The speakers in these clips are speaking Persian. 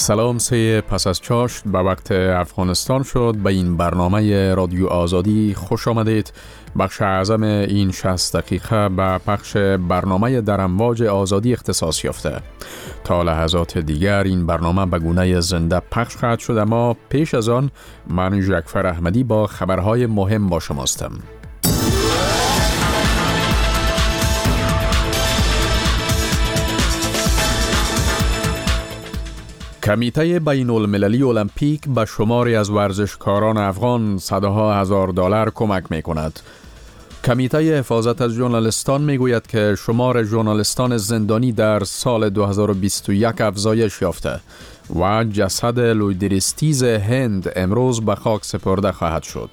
سلام، سه پس از چاشت به وقت افغانستان شد. به این برنامه رادیو آزادی خوش آمدید. بخش اعظم این 60 دقیقه به پخش برنامه در امواج آزادی اختصاص یافته. تا لحظات دیگر این برنامه به گونه زنده پخش خواهد شد، اما پیش از آن من جعفر احمدی با خبرهای مهم با شماستم. کمیته بین المللی المپیک به شماری از ورزشکاران افغان صدها هزار دلار کمک می کند. کمیته حفاظت از ژورنالیستان می گوید که شمار ژورنالیستان زندانی در سال 2021 افزایش یافته و جسد لویدریستیز هند امروز به خاک سپرده خواهد شد.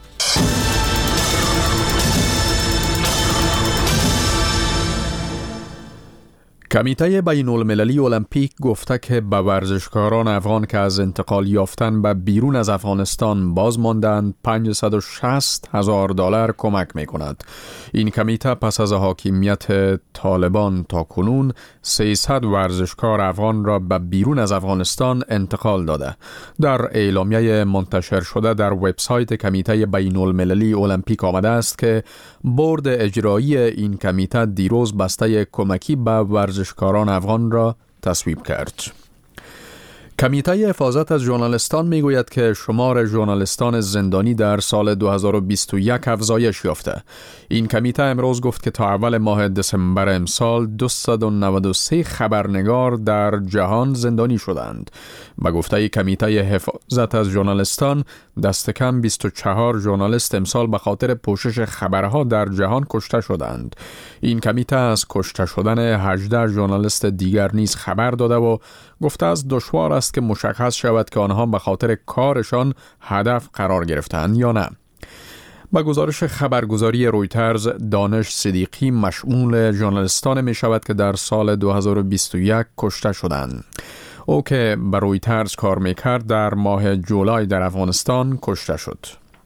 کمیته بین المللی المپیک گفته که به ورزشکاران افغان که از انتقال یافتن به بیرون از افغانستان باز ماندند 560 هزار دلار کمک می کند. این کمیته پس از حاکمیت طالبان تا کنون 300 ورزشکار افغان را به بیرون از افغانستان انتقال داده. در اعلامیه منتشر شده در وبسایت کمیته بین المللی المپیک آمده است که بورد اجرایی این کمیته دیروز بسته کمکی به ورزشکاران افغان را تصویب کرد. کمیته حفاظت از ژورنالیستان میگوید که شمار ژورنالیستان زندانی در سال 2021 افزایش یافته. این کمیته امروز گفت که تا اول ماه دسامبر امسال 293 خبرنگار در جهان زندانی شدند. به گفته کمیته حفاظت از ژورنالیستان دست کم 24 ژورنالیست امسال به خاطر پوشش خبرها در جهان کشته شدند. این کمیته از کشته شدن 18 ژورنالیست دیگر نیز خبر داده و گفته است دشوار است که مشخص شود که آنها به خاطر کارشان هدف قرار گرفتند یا نه. با گزارش خبرگزاری رویترز، دانش صدیقی مشمول ژورنالیستان می شود که در سال 2021 کشته شدند. او که بر رویترز کار می کرد در ماه جولای در افغانستان کشته شد.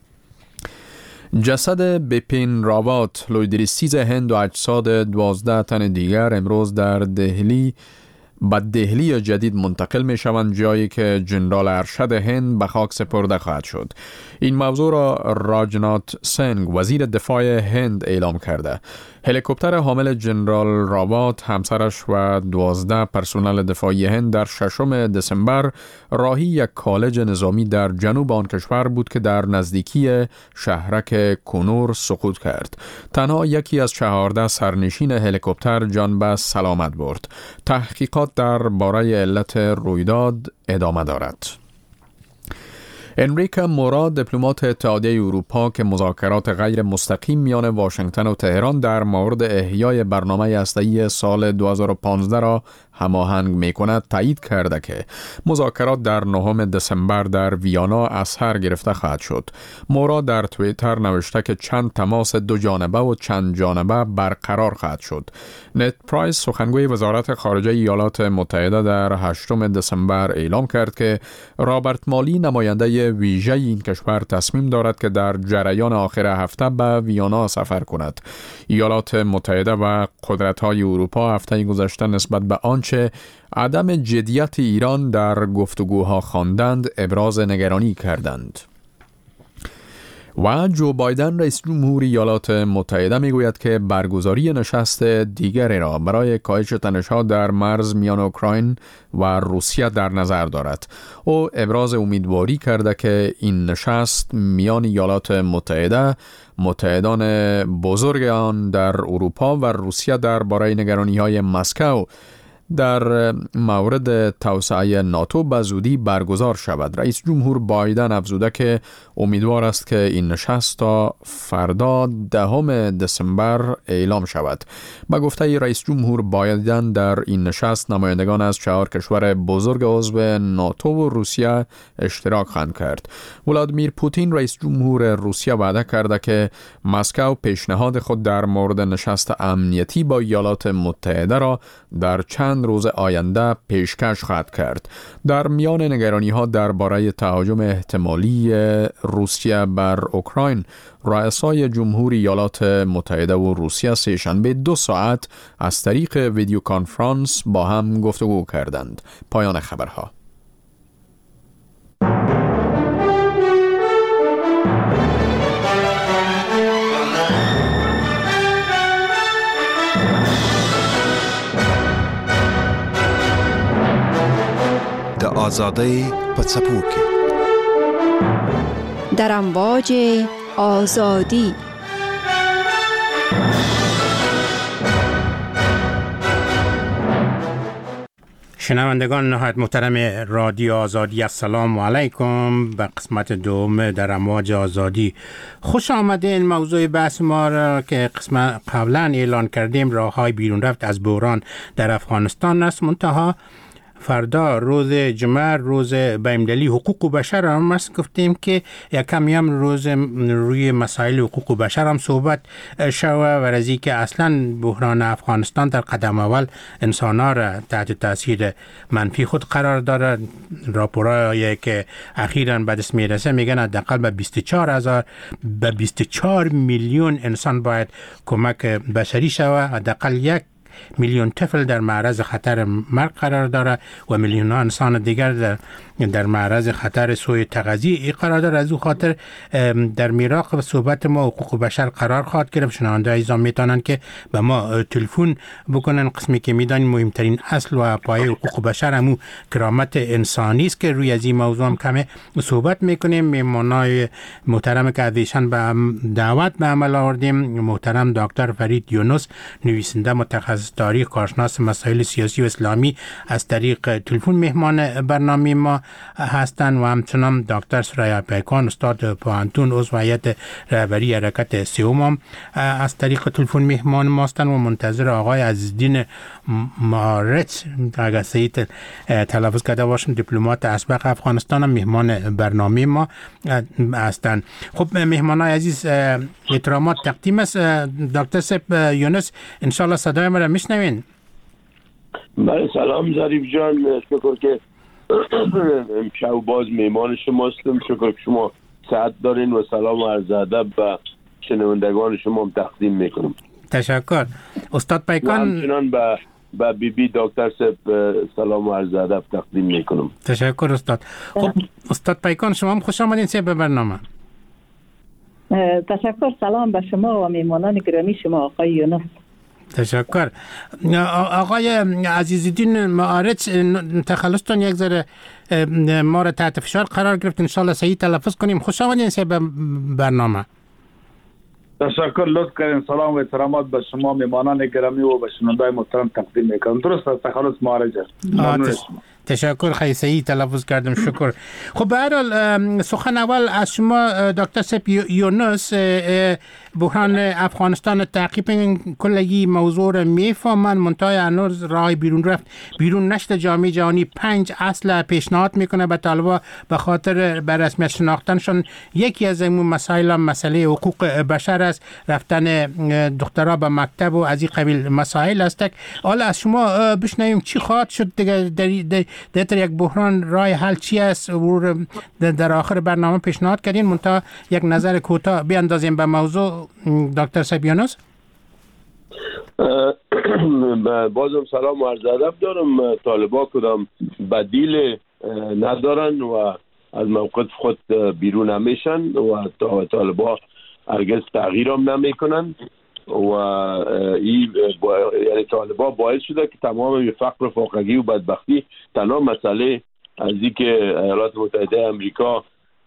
جسد بپین راوت لویدریستیز هند و اجساد 12 تن دیگر امروز در دهلی جدید منتقل می شوند، جایی که جنرال ارشد هند به خاک سپرده خواهد شد. این موضوع را راجنات سنگ وزیر دفاع هند اعلام کرده. هلیکوپتر حامل جنرال راوت، همسرش و 12 پرسنل دفاعی هند در 6 دسامبر راهی یک کالج نظامی در جنوب آن کشور بود که در نزدیکی شهرک کنور سقوط کرد. تنها یکی از 14 سرنشین هلیکوپتر جان به سلامت برد. تحقیقات در باره علت رویداد ادامه دارد. انریکا مورا، دیپلمات اتحادیه اروپا که مذاکرات غیر مستقیم میان واشنگتن و تهران در مورد احیای برنامه هسته‌ای سال 2015 را هماهنگ می‌کند، تایید کرده که مذاکرات در 9 دسامبر در ویانا از سر گرفته خواهد شد. مورا در توییتر نوشته که چند تماس دو جانبه و چند جانبه برقرار خواهد شد. نت پرایس، سخنگوی وزارت خارجه ایالات متحده، در 8 دسامبر اعلام کرد که رابرت مالی، نماینده ویژه این کشور، تصمیم دارد که در جریان آخر هفته به ویانا سفر کند. ایالات متحده و قدرت‌های اروپا هفته گذشته نسبت به آنچه عدم جدیت ایران در گفتگوها خواندند ابراز نگرانی کردند. و جو بایدن، رئیس جمهور ایالات متحده، میگوید که برگزاری نشست دیگری را برای کاهش تنش‌ها در مرز میان اوکراین و روسیه در نظر دارد. او ابراز امیدواری کرده که این نشست میان ایالات متحده، متحدان بزرگ آن در اروپا و روسیه درباره نگرانی‌های مسکو در مورد توسعه ناتو به زودی برگزار شود. رئیس جمهور بایدن افزوده که امیدوار است که این نشست تا فردا 10 دسامبر اعلام شود. با گفته رئیس جمهور بایدن در این نشست نمایندگان از 4 کشور بزرگ عضو ناتو و روسیه اشتراک خواهند کرد. ولادیمیر پوتین، رئیس جمهور روسیه، وعده کرده که مسکو پیشنهاد خود در مورد نشست امنیتی با ایالات متحده را در چند روز آینده پیشکش خواهد کرد. در میان نگرانی‌ها درباره تهاجم احتمالی روسیه بر اوکراین، رؤسای جمهوری ایالات متحده و روسیه سه‌شنبه 2 ساعت از طریق ویدیو کانفرانس با هم گفتگو کردند. پایان خبرها. آزادی پڅپوکي در امواج آزادی. شنوندگان نهایت محترم رادیو آزادی، السلام علیکم. به قسمت دوم در امواج آزادی خوش آمدین. موضوع بحث ما را که قسمت قبلا اعلان کردیم، راههای بیرون رفت از بحران در افغانستان است. منتها فردا روز جمعه، روز بین‌المللی حقوق بشر هم است، گفتیم که یکمی هم روز روی مسائل حقوق بشر هم صحبت شوه و رزی که اصلا بحران افغانستان در قدم اول انسان‌ها را تحت تاثیر منفی خود قرار داره. راپورایی که اخیراً به دست میرسه میگن حداقل به 24 میلیون انسان باید کمک بشری شوه. حداقل 1 میلیون طفل در معرض خطر مرگ قرار داره و میلیون ها انسان دیگر در معرض خطر سوء تغذیه قرار داره. از او خاطر در میراق صحبت ما حقوق بشر قرار خواهد گرفت. شنونده عزیزان میتونن که به ما تلفن بکنن. قسمی که میدانیم مهمترین اصل و پایه حقوق بشر همون کرامت انسانی است که روی از این موضوع هم کمی صحبت میکنیم. میمونای محترم که ازشان به دعوت به عمل آوردیم، محترم دکتر فرید یونس، نویسنده متخصص تاریخ، کارشناس مسائل سیاسی و اسلامی، از طریق تلفن مهمان برنامه ما هستند و همچنان دکتر سریا پیکان، استاد پوهنتون، عضو هیئت رهبری حرکت سوم، از طریق تلفن مهمان ما هستند و منتظر آقای عزیزالدین معارچ، اگر صحیح تلفظ کرده باشم، دیپلمات اسبق افغانستان، مهمان برنامه ما هستند. خب مهمانای عزیز، احترامات تقدیم است. دکتر سپ یونس، انشالله صدای ما را میشنوین؟ بله، سلام ظریف جان، شکر که امشب باز میمان شما هستم. شکر که شما صحت دارین و سلام و عرض ادب به شنوندگان شما هم تقدیم میکنم. تشکر. استاد پیکان، همچنان به بی دکتر سپ سلام و عرض ادب تقدیم میکنم. تشکر استاد. خب استاد پیکان، شما هم خوش آمدین به برنامه. تشکر. سلام به شما و میمانان گرامی شما آقای یونس. تشکر. آقای عزیزالدین معارچ، تخلصتون یک ذره ما را تحت فشار قرار گرفت، انشالله صحیح تلفظ کنیم. خوش آمدین به برنامه. تشکر، لطف کردین. سلام و احترامات به شما میمانان گرامی و به شنوندگان محترم تقدیم میکنم. درست است، تخلص معارچ. تشکر، خیلی صحیح تلفظ کردم، شکر. خب به هر حال سخن اول از شما دکتر سپ یونس، بحران افغانستان تعقیب کلگی موضوع را میفهمن، منتهای هنوز راه بیرون رفت بیرون نشد. جامعه جهانی 5 اصل پیشنهاد میکنه به طالبا به خاطر به رسمیت شناختنشون. یکی از این مسائل مسئله حقوق بشر است، رفتن دخترها به مکتب و از این قبیل مسائل است. حالا از شما بشنویم چی خواهد شد در یک بحران، راه حل چی است؟ در آخر برنامه پیشنهاد کردین، منتها یک نظر کوتاه بیاندازیم به موضوع دکتر سپ یونس. بازم سلام و عرض ادب دارم. طالبا کدام بدیل ندارن و از موقف خود بیرون نمیشن و طالبا هرگز تغییر هم نمیکنن و این یعنی طالبا باعث شده که تمام فقر، فاقگی و بدبختی تنها مسئله از این که ایالات متحده امریکا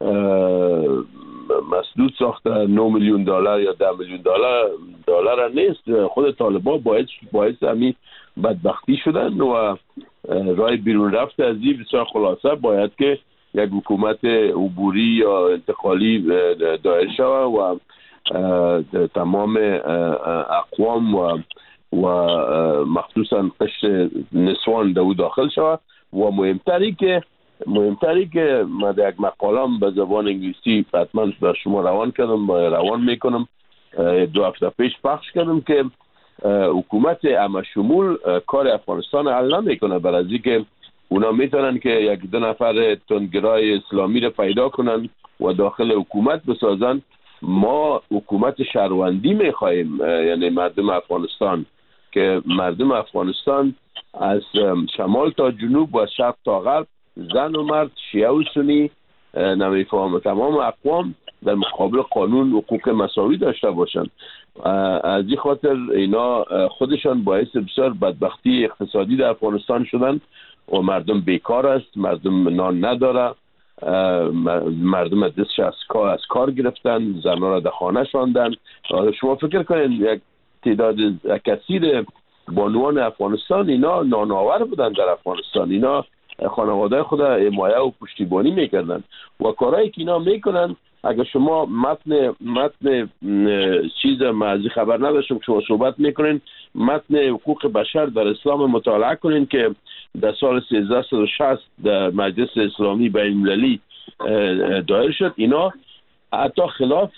مسدود ساخته 9 میلیون دلار یا 10 میلیون دلار نیست. خود طالبا باعث همین بدبختی شدن و راه بیرون رفت از این بسیار خلاصه باید که یک حکومت عبوری یا انتقالی دایر شود و تمام اقوام و مخصوصا قشر نسوان دو داخل شود و مهمتری که من در یک مقالم به زبان انگلیسی حتما به شما روان میکنم 2 هفته پیش پخش کردم که حکومت همشمول کار افغانستان حل نمیکنه، برای اینکه اونا میتونن که 1-2 نفر تندگرای اسلامی رو پیدا کنن و داخل حکومت بسازن. ما حکومت شهروندی میخواهیم، یعنی مردم افغانستان، که مردم افغانستان از شمال تا جنوب و شرق تا غرب، زن و مرد، شیعه و سنی، نمیفهم، تمام اقوام در مقابل قانون حقوق مساوی داشته باشند. از این خاطر اینا خودشان باعث بسیار بدبختی اقتصادی در افغانستان شدن و مردم بیکار است، مردم نان نداره، مردم دستش از کار گرفتن، زنان را در خانه شاندن. شما فکر کنید یک تعداد کثیر بانوان افغانستان اینا نانآور بودن در افغانستان، اینا خانواده خود حمایه و پشتیبانی میکردن و کارهایی که اینا میکنن. اگر شما متن چیز مازی خبر نداشتم شما صحبت میکنین، متن حقوق بشر در اسلام مطالعه کنین که در سال 1360 در مجلس اسلامی بین المللی دایر شد. اینا حتی خلاف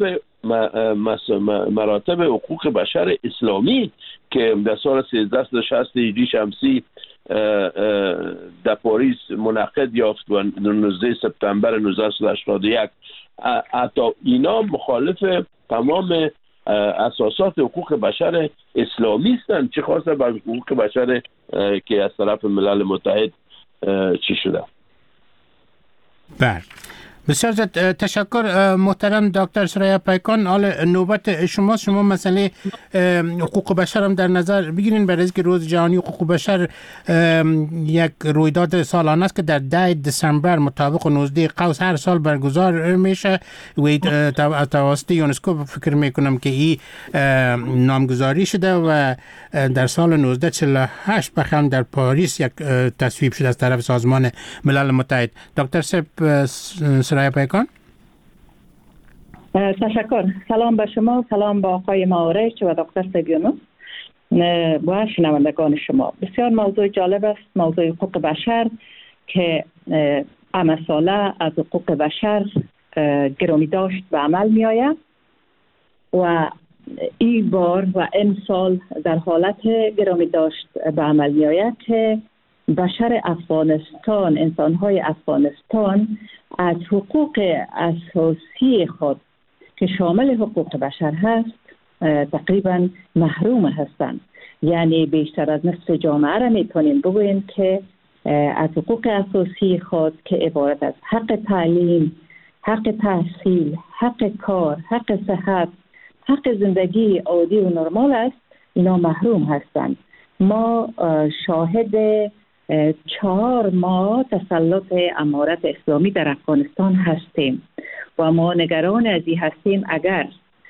مراتب حقوق بشر اسلامی که در سال 1360 هجری شمسی در پاریس منعقد یافت و 19 سپتامبر 1981، حتی اینا مخالف تمام اساسات حقوق بشر اسلامی هستند، چه خاصه بر حقوق بشر که از طرف ملل متحد چی شده. بله، بسیار زیاد تشکر محترم دکتر سریا پیکان. حالا نوبت شما مسئله حقوق بشر هم در نظر بگیرین، برای اینکه روز جهانی حقوق بشر یک رویداد سالانه است که در 10 دسامبر مطابق 19 قوس هر سال برگزار میشه و توسط یونسکو فکر میکنم که این نامگذاری شده و در سال 1948 بخوام در پاریس یک تصویب شده از طرف سازمان ملل متحد. دکتر سریا پیکان. تشکر. سلام به شما، سلام به آقای معارچ و دکتر سیبیونوس و شنوندگان شما. بسیار موضوع جالب است، موضوع حقوق بشر که مسئله از حقوق بشر گرامی داشت به عمل می آید و این بار و امسال در حالت گرامی داشت به عمل می آید که بشر افغانستان، انسان‌های افغانستان از حقوق اساسی خود که شامل حقوق بشر هست تقریبا محروم هستند. یعنی بیشتر از نصف جامعه را میتونیم بگوییم که از حقوق اساسی خود که عبارت از حق تعلیم، حق تحصیل، حق کار، حق صحت، حق زندگی عادی و نرمال است، اینا محروم هستند. ما شاهد 4 ماه تسلط امارت اسلامی در افغانستان هستیم و ما نگران از این هستیم اگر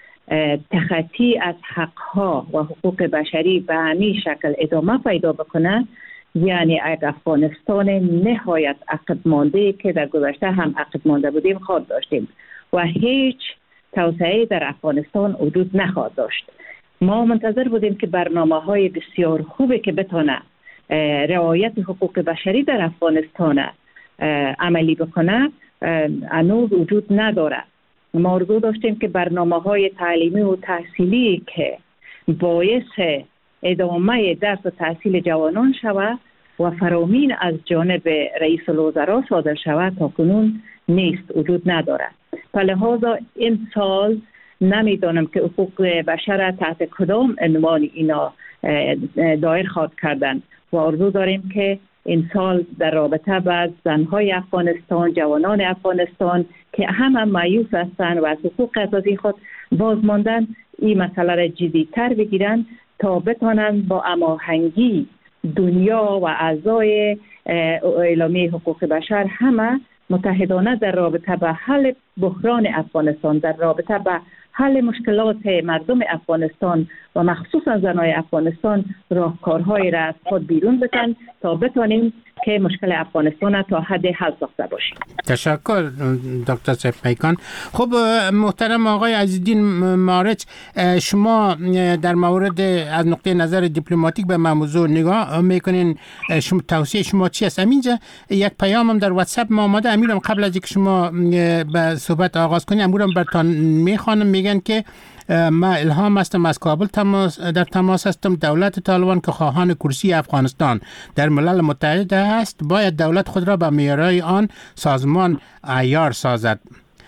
تخطی از حقها و حقوق بشری به همین شکل ادامه پیدا بکنه، یعنی یک افغانستان نهایت عقب مانده که در گذشته هم عقب مانده بودیم خواهد داشتیم و هیچ توسعه در افغانستان وجود نخواهد داشت. ما منتظر بودیم که برنامه‌های بسیار خوبی که بتونه رعایت حقوق بشری در افغانستان عملی بکنه هنوز وجود نداره. ما آرزو داشتیم که برنامه‌های تعلیمی و تحصیلی که باعث ادامه درس و تحصیل جوانان شود و فرامین از جانب رئیس الوزراء صادر شود تا کنون نیست، وجود نداره. لذا این سال نمیدانم که حقوق بشر تحت کدام عنوان اینا دایر خواهد کردن و آرزو داریم که این سال در رابطه با زنهای افغانستان، جوانان افغانستان که همه مایوس هستند و از حقوق اساسی خود باز ماندن، این مسئله را جدی‌تر بگیرن تا بتونن با هماهنگی دنیا و اعضای اعلامیه حقوق بشر همه متحدانه در رابطه با حل بحران افغانستان، در رابطه با حل مشکلات مردم افغانستان و مخصوصا زنای افغانستان راهکارهایی را از خود بیرون بتن تا بتونیم که مشکل افغانستان تا حد حل ساخته باشیم. تشکر دکتر سیف پیکان. خب محترم آقای عزیزالدین معارچ، شما در مورد از نقطه نظر دیپلماتیک به موضوع نگاه میکنین، شما توصیه شما چی است؟ امینجا یک پیامم در واتساپ ما آمده، امیرم قبل از اینکه شما به صحبت آغاز کنید امورم برتان میخوانم. میگن که ما الهام هستم از کابل در تماس هستم. دولت طالبان که خواهان کرسی افغانستان در ملل متحد است باید دولت خود را به معیارهای آن سازمان عیار سازد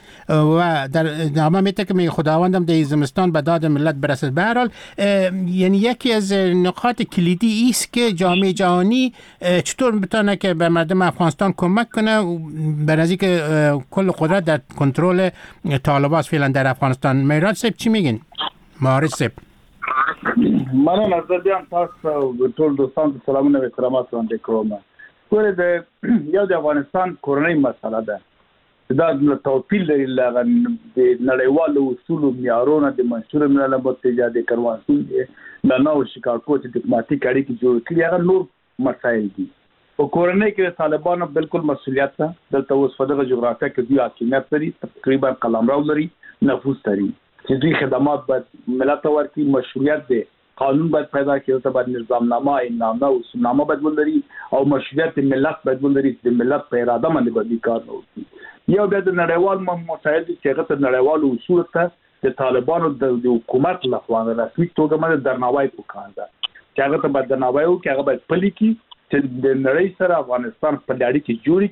و در ادامه میگه که خداوندم در زمستان به داد ملت برسد. به هر حال یعنی یکی از نقاط کلیدی است که جامعه جهانی چطور بتونه که به مردم افغانستان کمک کنه برای اینکه کل قدرت در کنترل طالبان فعلا در افغانستان. میراد صاحب چی میگین؟ معارض صاحب. من نظر دیم تاسو ټول دوستان ته سلامونه و احترامات وړاندې کوم. ګوره د یو د افغانستان کورنۍ مسله ده دا توپیر لري لغه د نړیوالو اصولو معیارونو د منشور ملل متحد د کنوانسیون د نو شیکاګو د ډیپلوماټیک اړیکې جوړ کړي هغه نور مسایل دي او کورنۍ کې د طالبانو بالکل مسولیت ده دلته اوس په دغه جغرافیه کې دوی حاکمیت لري تقریبا قلمرو لري نفوذ لري چې دوی خدمات باید ملت ورکړي مشروعیت دی قانون باید پیدا کړي ته باید نظامنامه اعلاننامه او اصولنامه باید ولري او مشروعیت ملت باید ولري د ملت په اراده باندې باید کار وکړي یو د نړیوال مسایل چې هغه د نړیوالو اصول ته د طالبانو د حکومت لخوا رسمي توګه باندې درناوی وکړل چې هغه ته باید درناوی وکړي هغه باید پلي کړي چې د نړۍ سره افغانستان په لړۍ کې جوړ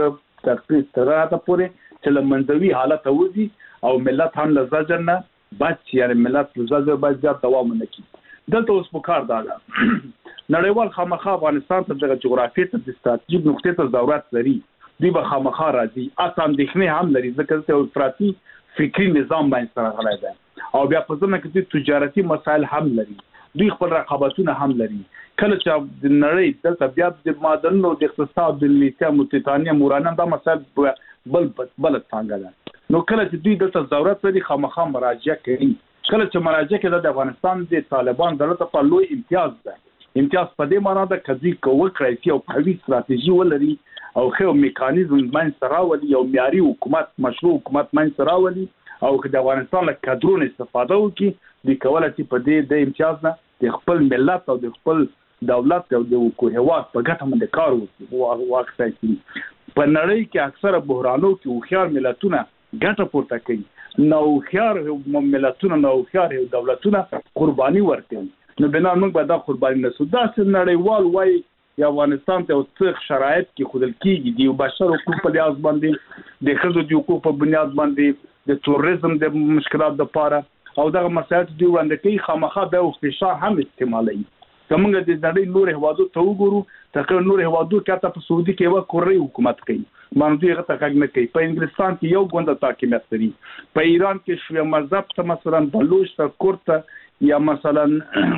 کړي تر هغه پورې چې لمنځوي حالت اوځي او ملت هم لزجر نه بچ یعنی ملت لزجر باید زیات دوام نه کوي دلته اوس په کار دا نړیوال خامخا افغانستان ته د جغرافیې ته د استراتیژیک نقطې ته ضرورت لري دوی به خامخا راځي اته اندېښنې هم لري ځکه چې افراطي فکری نظام باندې سره غلای دی او بیا په ځمه کې تجارتي مسایل هم لري دوی خپل رقابتونه هم لري کله چې د نړۍ دلته بیا د معدنونو د اقتصاد د لیتیم او تیتانیم اورانیم دا مسایل بل څنګه ده نو کله چې دوی دلته ضرورت لري خامخا مراجعه کوي کله چې مراجعه کوي د افغانستان د طالبان دولت په لوی امتیاز ده امتیاز په دې معنی ده چې دوی کوي کړی او قوي ستراتیژي ولري او خو میکانیزم من سراولي او معیاري حکومت مشروع حکومت من سراولي او د افغانستان له کادرونو استفاده وکړي د کولای شي په دې د امتیاز نه د خپل ملت او د خپل دولت او د حکومت په ګټه باندې کار وکړي واقعي په نړۍ کې اکثره بحرانو کې خوخيار ملتونه ګټه پورته کوي نو خوخيار ملتونه نو خوخيار دولتونه قرباني ورکوي نو بنا موږ به دا قرباني نسو دا نړیوال وای یا افغانستان ته اوسه شرایط کې خودل کېږي دی بشر حقوق په لیاز باندې د خزو د حقوق په بنیاد باندې د تروریزم د مشکلات د پاره او دغه مسایل دی وړاندې کوي خامخا به فشار هم استعمالوي کومه د نړۍ نور هوادو ته وګورو تقریبا نور هوادو کته په سعودي کې و کوري حکومت کوي باندې هغه تکاګ نه کوي په انګلستان کې یو غونډه حاکمیت لري په ایران کې شوی مذهب ته مثلا بلوچ ته کورته یا مثلا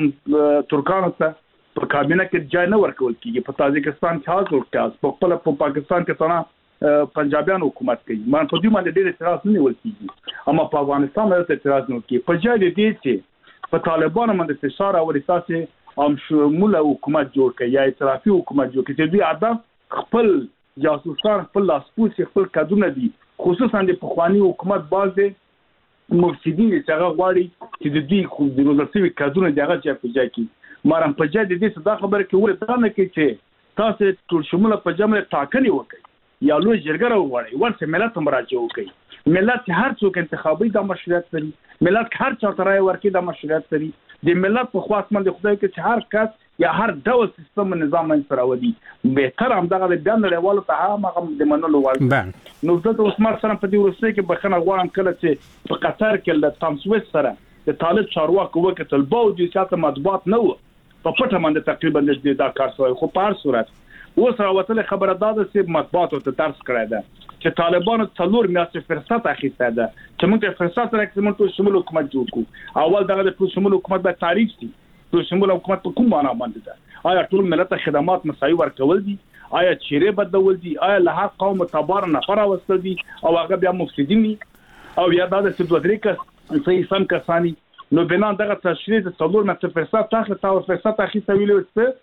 ترکانو ته په کابینه کې ځای نه ورکول کیږي په تاجکستان کې حاضر ورکاس په خپل په پاکستان کې څنګه پنجابیان حکومت کوي مان په دې باندې ډېر اعتراض نه ول کیږي اما په افغانستان باندې اعتراض نه کوي په ځای دې چې په طالبانو باندې فشار او اساسي ام شمول حکومت جوړ کړي یا اعترافي حکومت جوړ کړي چې دوی هدف خپل جاسوسان خپل لاسپوس خپل کډونه دي خصوصا د پخوانی حکومت باز دي مفسدين چې هغه غواړي چې د دې خو د روزرسي کډونه دغه چې ځای کې مارم په جدي دې صدا خبره کې ورته نه کې چې تاسو ټول شموله په جمله ټاکنې وکړي یا لوی جرګه راوړي ورته ملت مراجعه وکړي ملت هر څوک انتخابي د مشروعیت لري ملت هر چا ترای ورکړي د مشروعیت لري د ملت په خواست باندې خدای کې چې هر کس یا هر ډول سیستم نظام من سره ودی به تر هم دغه د بیان لريوالو ته هغه د منلو وړ نو د عثمان سره په دې ورسې کې بخنه غواړم کله چې په قطر کې د تامسويس سره د طالب چارواکو وکتل باوجود چې مطبوعات نه و په پټه باندې تقریبا د دا کار سوی خو په هر صورت اوس راوتل خبره داده چې مطبوعات ته درس کړی ده چې طالبانو څلور میاشتې فرصت اخیسته ده چې موږ فرصت راکړو موږ ټول شمول حکومت جوړ کړو اول دغه د ټول شمول حکومت به تعریف شي ټول شمول حکومت په کوم معنا باندې ده آیا ټول ملت خدمات مساوي ورکول دي آیا چیرې بدلول دي آیا له هر قوم تبار نه فراوستل دي او هغه بیا مفسدين او یا دا د سودریکس صحیح سم کسانی نو بنا دغه تشریح د څلور مته فرصت تاخله تا فرصت اخیسته ویلو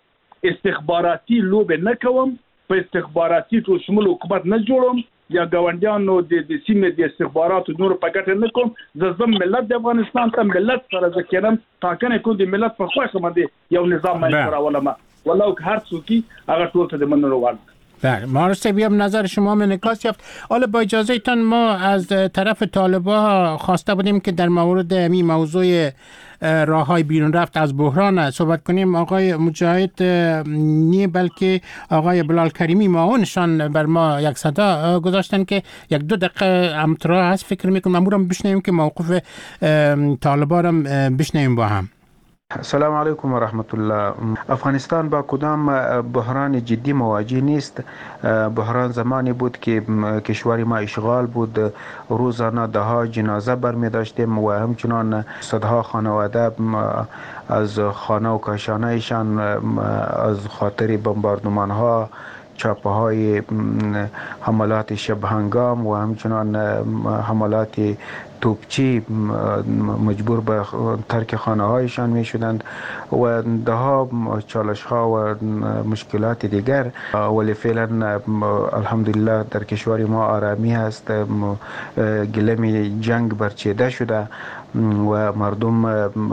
چې استخباراتي لوب نه کوم په استخباراتي ټول شمول حکومت نه جوړوم یا ګاونډیانو د سیمې د استخباراتو نور په ګټه نه کوم زم ملت د افغانستان ته ملت سره ذکرم تاکنه کو د ملت په خواخ باندې یو نظام باندې راولم والله هر څوکي هغه ټول ته د منلو وړ بله مارسته بیام نظر شما من انعکاس یافت. حالا با اجازه تان ما از طرف طالبان خواسته بودیم که در مورد این موضوع راههای بیرون رفت از بحران صحبت کنیم. آقای مجاهد نی بلکه آقای بلال کریمی معاونشان بر ما یک صدا گذاشتن که یک دو دقیقه امترا هست فکر میکنم امورم بشنویم که موقف طالبان بشنویم با هم. السلام علیکم و رحمت الله. افغانستان با کدام بحران جدی مواجه نیست. بحران زمانی بود که کشور ما اشغال بود، روزانه ده ها جنازه برمی داشتیم و همچنان صدها خانواده از خانه و کاشانهشان از خاطر بمباردمان ها چاپه‌های حملات شب هنگام و همچنان حملات توپچی مجبور به ترک خانه هایشان می شدند و دهها چالش ها و مشکلات دیگر، ولی فعلا الحمدلله در کشور ما آرامی هست، گلم جنگ برچیده شده و مردم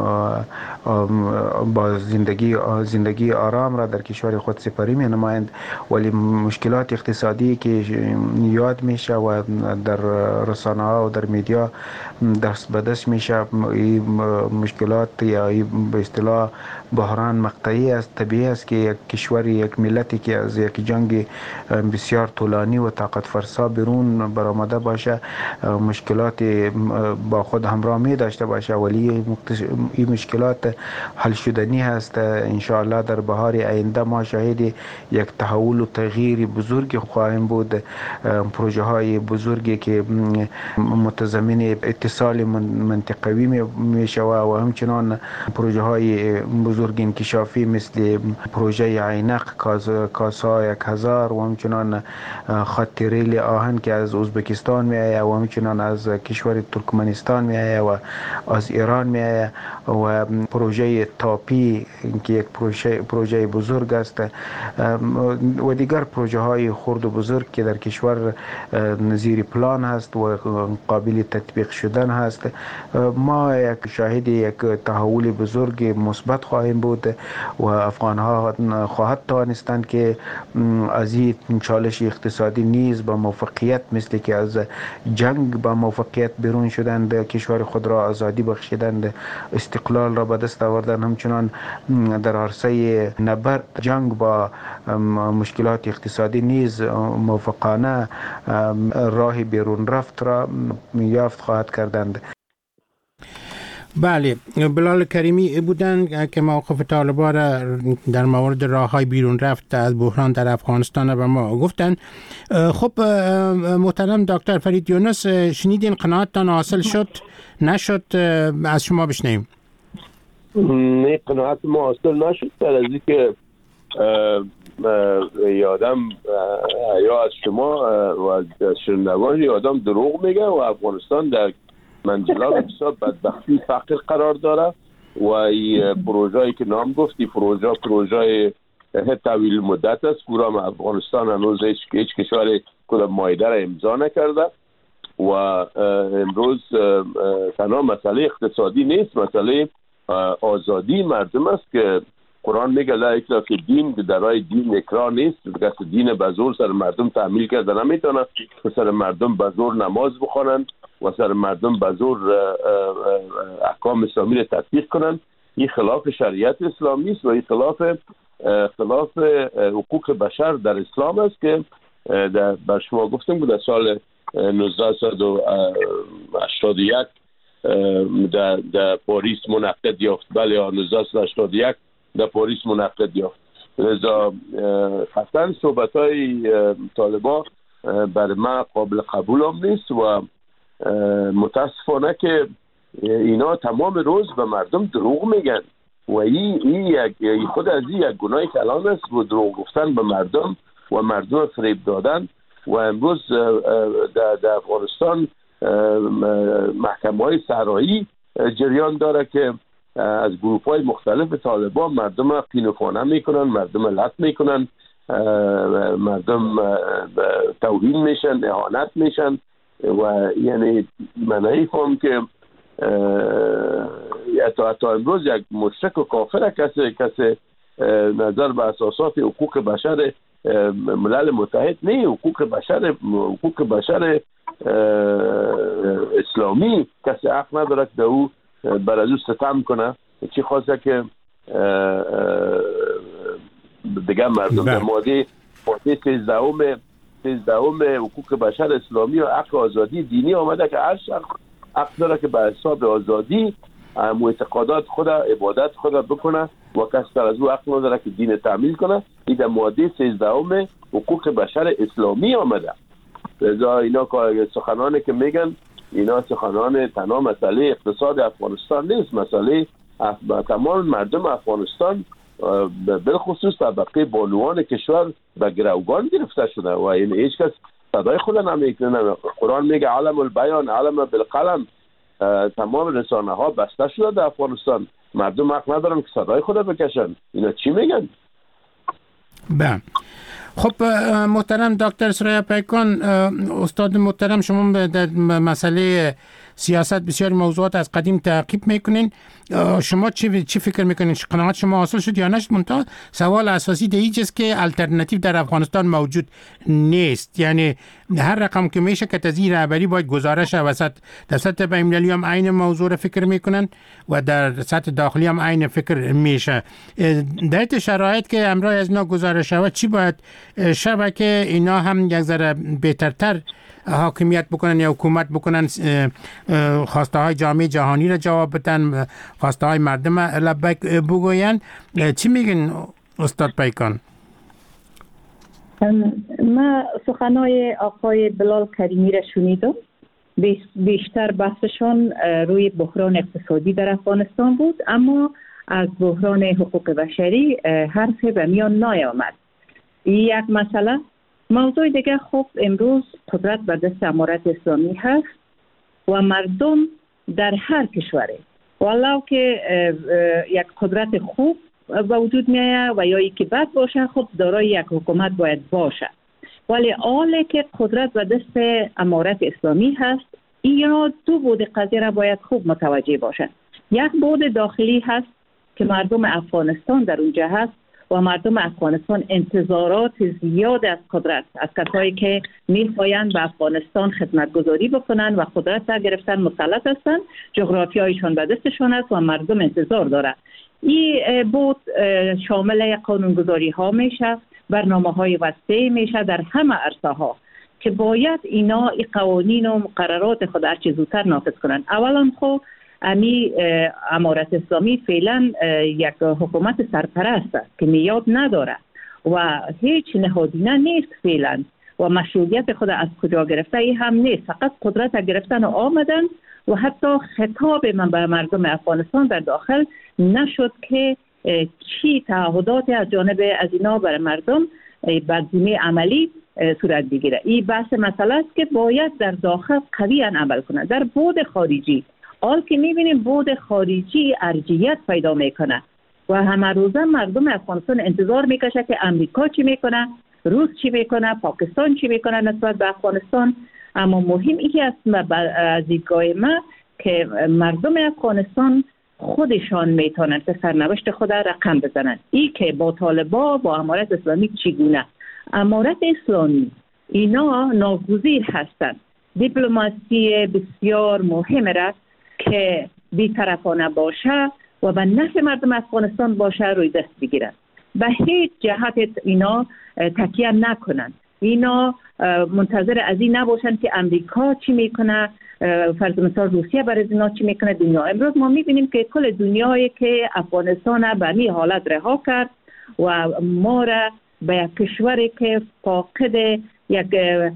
با زندگی آرام را در کشور خود سپری می نمایند، ولی مشکلات اقتصادی که یاد میشه و در رسانه ها و در میدیا دست به دست میشه، این مشکلات یا به اصطلاح بحران مقطعی است. طبیعی است که یک کشور، یک ملتی که از یک جنگ بسیار طولانی و طاقت فرسا بیرون برآمده باشه، مشکلات با خود همراه می داشته باشه، ولی این مشکلات حل شدنی هست. ان شاء الله در بهار آینده ما شاهد یک تحول و تغییر بزرگ خواهیم بود. پروژه های بزرگی که متضمن اتصال منطقوی می شود و همچنان پروژه های بزرگ انکشافی مثل پروژه عینق کاسا 1000 و همچنان خط ریل آهن که از ازبکستان می آید و همچنان از کشور ترکمنستان می آید و از ایران می آید و پروژه تاپی که یک پروژه بزرگ است و دیگر پروژه های خرد و بزرگ که در کشور زیر پلان هست و قابل تطبیق شدن هست. ما یک شاهد یک تحول بزرگ مثبت خواهیم بود و افغان ها خواهد توانستند که از این چالش اقتصادی نیز با موفقیت، مثل که از جنگ با موفقیت بیرون شدند، کشور خود را آزادی بخشیدند، استقلال را به دست آوردند، همچنان در عرصه نبرد جنگ با مشکلات اقتصادی نیز موفقانه راه بیرون رفت را یافت خواهد کردند. بله، بلال کریمی بودند که موقف طالبان را در مورد راه‌های بیرون رفت از بحران در افغانستان به ما گفتند. خب محترم دکتر فرید یونس، شنیدین قناعتتان حاصل شد نشد؟ از شما بشنویم. نه، قناعت ما حاصل نشد در از اینکه یادم یا از شما و از شنوندگان یادم دروغ میگه و افغانستان در منزلات بسیار بدبختی فقر قرار داره و این پروژه‌ای که نام گفتی پروژه طویل مدت است. پورا افغانستان هنوز هیچ کشور کدام مایده را امضا نکرده و امروز تنها مسئله اقتصادی نیست، مسئله آزادی مردم است که قرآن میگه لا اکراه فی الدین، در راه دین اکراه نیست. کسی دین به زور سر مردم تحمیل کرده نمیتونه، سر مردم به زور نماز بخوانند و سر مردم به زور احکام اسلامی را تطبیق کنند. این خلاف شریعت اسلامی است و این خلاف حقوق بشر در اسلام است که بر شما گفتم در سال 1981 در پاریس منعقد یافت. بله، 1981 در پاریس منعقد یافت. لذا قطعا صحبت‌های طالبان بر من قابل قبول هم نیست و متاسفانه که اینا تمام روز به مردم دروغ میگن و این خود از این یک گناه کلان است و دروغ گفتن به مردم و مردم فریب دادن. و امروز در افغانستان محکمه‌های صحرایی جریان داره که از گروه‌های مختلف طالبان مردم را پینوخانه میکنن، مردم لط میکنن، مردم توهین میشن، اهانت میشن و یعنی من نمی‌فهمم که حتی امروز یک مشرک و کافر کسی نظر به اساسات حقوق بشر ملل متحد نه، حقوق بشر اسلامی کسی حق نداره که او بر از او ستم کنه. چی خواسته که دیگه مردم در ماده 13 حقوق بشر اسلامی و حق آزادی دینی آمده که هر شخص حق داره که به حساب آزادی اعتقادات خود، عبادت خود بکنه و کسی از او حق نداره که دین تعمیل کنه. این در ماده 13 حقوق بشر اسلامی آمده. لذا اینا سخنانی که میگن اینا سخنان تنها مسئله اقتصاد افغانستان نیست، مسئله تمام مردم افغانستان بالخصوص طبقه بانوان کشور به گروگان گرفته شده و این هیچ کس صدای خود نمیکنه. قرآن میگه علم البیان علم بالقلم. تمام رسانه ها بسته شده در افغانستان، مردم حق ندارن که صدای خود بکشن. اینا چی میگن؟ بله. خب محترم دکتر سریا پیکان، استاد محترم، شما در مسئله سیاست بسیار موضوعات از قدیم تعقیب میکنین. شما چی فکر میکنین؟ قناعت شما حاصل شد یا نشد؟ منتها سوال اساسی ده ایچ است که الटरनेटिव در افغانستان موجود نیست. یعنی هر رقم که میشه که تزییر رهبری باید گزارش وسط در سطح بین‌المللی هم عین موضوع فکر میکنن و در سطح داخلی هم عین فکر میشه. در این شرایط که امروز از اینا گزارش شود، چی باید شود که اینا هم یک ذره بهترتر حاکمیت بکنن یا حکومت بکنن، خواسته های جامعه جهانی را جواب بدن، خواسته های مردم لبیک بگوین؟ چی میگن استاد پیکان؟ ما سخنهای آقای بلال کریمی را شنیدم. بیشتر بحثشان روی بحران اقتصادی در افغانستان بود، اما از بحران حقوق بشری حرفی به میان نیامد. یک مسئله. موضوع دیگه، خب امروز قدرت به دست امارت اسلامی هست و مردم در هر کشوری ولو که یک قدرت خوب به وجود میاد و یا یکی بد باشه، خب دارای یک حکومت باید باشه. ولی حالی که قدرت به دست امارت اسلامی هست، اینا دو بود قضیه را باید خوب متوجه باشند. یک بود داخلی هست که مردم افغانستان در اونجا هست و مردم افغانستان انتظارات زیاد از قدرت، از کسایی که میخواین به افغانستان خدمتگزاری بکنن و قدرت را گرفتن مسلط هستن، جغرافیایشان به دستشان است و مردم انتظار داره. این بود شامل قانونگذاری ها میشه، برنامه های وسیع میشه در همه عرصه ها که باید اینا این قوانین و مقررات خود هر چه زودتر نافذ کنن. اولا خب امارت اسلامی فعلا یک حکومت سرپرست است که میاد نداره و هیچ نهادینه نیست فعلا و مشروعیت خود از کجا گرفته ای هم نیست. فقط قدرت گرفتن و آمدن و حتی خطاب من به مردم افغانستان در داخل نشد که چی تعهداتی از جانب از اینا برای مردم بدزیمی عملی صورت بگیره. این بحث مسئله است که باید در داخل قویاً عمل کنه. در بعد خارجی حال که میبینیم بعد خارجی ارجحیت پیدا میکنه و همه روزه مردم افغانستان انتظار میکشه که امریکا چی میکنه، روس چی میکنه، پاکستان چی میکنه نسبت به افغانستان. اما مهم اینی است از دیدگاه ما که مردم افغانستان خودشان میتونن که سرنوشت خود رقم بزنن. این که با طالبان با امارت اسلامی چگونه؟ امارت اسلامی اینا ناگزیر هستند. دیپلماسی بسیار مهم است که بی‌طرفانه باشه و به نفع مردم افغانستان باشه روی دست بگیرن. به هیچ جهت اینا تکیه نکنن. اینا منتظر از این نباشن که امریکا چی میکنه، فرض مثال روسیه برای اینا چی میکنه. دنیا امروز ما میبینیم که کل دنیایی که افغانستان به این حالت رها کرد و ما را به یک کشوری که فاقد یک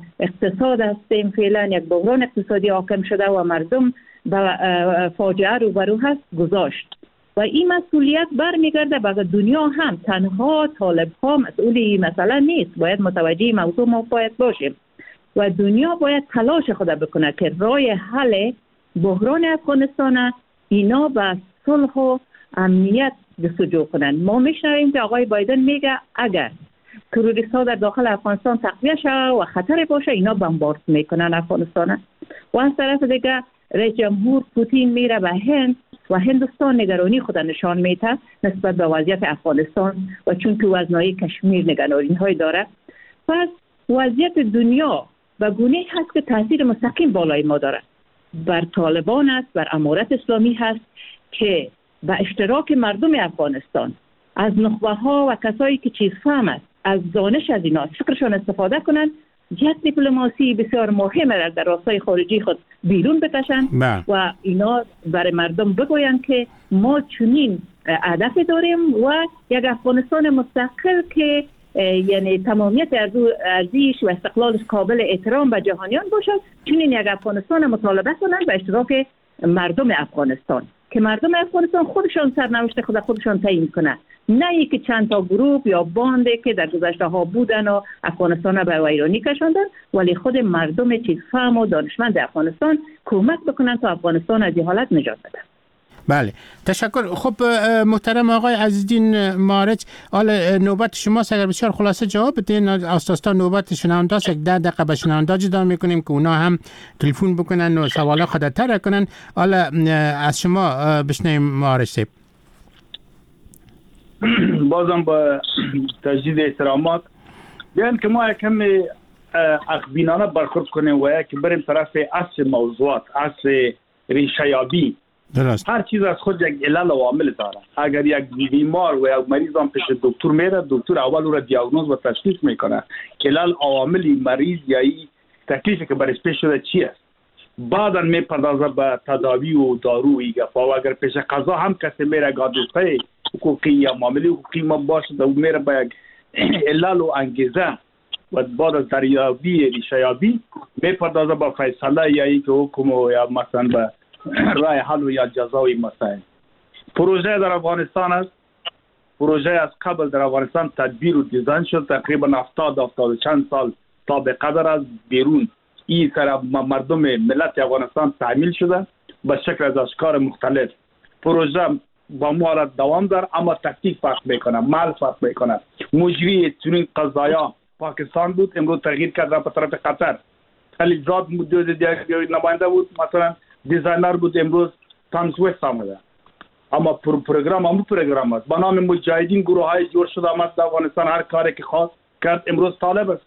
اقتصاد هستیم، فعلا یک بحران اقتصادی حاکم شده و مردم به فاجعه روبرو هست گذاشت و این مسئولیت برمیگرده به دنیا. هم تنها طالب ها مسئول این مسئله نیست، باید متوجه موضوع ما باید باشیم و دنیا باید تلاش خود بکنه که راه حل بحران افغانستان اینا به صلح و امنیت جستجو کنن. ما میشنویم که آقای بایدن میگه اگر تروریست ها در داخل افغانستان تقویه شود و خطر باشه اینا بمبارد میکنن افغانستان. و از طرف دیگه رئیس جمهور پوتین میره به هند و هندوستان نگرانی خود نشان میده نسبت به وضعیت افغانستان و چون که وزنای کشمیر نگرانی های داره. پس وضعیت دنیا به گونه هست که تاثیر مستقیم بالای ما داره. بر طالبان است، بر امارت اسلامی هست که به اشتراک مردم افغانستان از نخبه ها و کسایی که چیز فهم است از دانش از اینا فکرشان استفاده کنن، یک دیپلماسی بسیار مهم را در راستای خارجی خود بیرون بکشن و اینا برای مردم بگوین که ما چنین هدف داریم و یک افغانستان مستقل که یعنی تمامیت ارزش و استقلالش قابل احترام به جهانیان باشد، چنین یک افغانستان مطالبه کنن به اشتراک مردم افغانستان که مردم افغانستان خودشان سرنوشت خودشان تعیین کنه، نه ای که چند تا گروه یا باندی که در گذشته ها بودن و افغانستان به ویرانی کشاندن، ولی خود مردم چیزفهم و دانشمند افغانستان کمک بکنن تا افغانستان از این حالت نجات بدن. بله، تشکر. خب محترم آقای عزیزالدین مارچ، حالا نوبت شما اگر بسیار خلاصه جواب بدین. آستاستا نوبت شنونده است، 10 دقیقه به شنونده جدا میکنیم که اونا هم تلفن بکنن و سوالا خود طرح کنن. حالا از شما بشنویم مارچ صاحب. بازم با تجدید احترامات بیان که ما کمی اخبینانه برخورد کنیم و یک بریم طرف اصل موضوعات، اصل ریشه یابی. درست. هر چیز از خود یک علل و عامل داره. اگر یک بیمار و یک مریض هم پیش دکتر میره، دکتر اول او را دیاگنوز و تشخیص میکنه که علل عوامل مریض یا این تکلیفی که برش پیش شده چی است. بعدا میپردازه به تداوی و دارویی و اگر پیش قضا هم کسی میره گادوسته حقوقی یا معامله حقوقی ما باشه و میره به یک علل و انگیزه و بعد از دریابی ریشه یابی میپردازه به فیصله یا اینکه حکم یا مثلا به رای حل و یا جزای مسائل. پروژه در افغانستان است. پروژه از قبل در افغانستان تدبیر و دیزاین شد، تقریبا 70 چند سال تا به قدر از بیرون این سر مردم ملت افغانستان تعمیل شده به شکل از اشکال مختلف. پروژه با مهارت دوام داره، اما تکتیک فرق میکنه، مال فرق میکنه. مجری چنین قضایا پاکستان بود، امروز تغییر کرده به طرف قطر. خلیلزاد نماینده بود، مثلا دیزاینر بود، امروز تانسویست آمده. اما پروگرام است. با نام مجاهدین گروه های جور شده آمد در افغانستان، هر کاری که خواست کرد. امروز طالب است.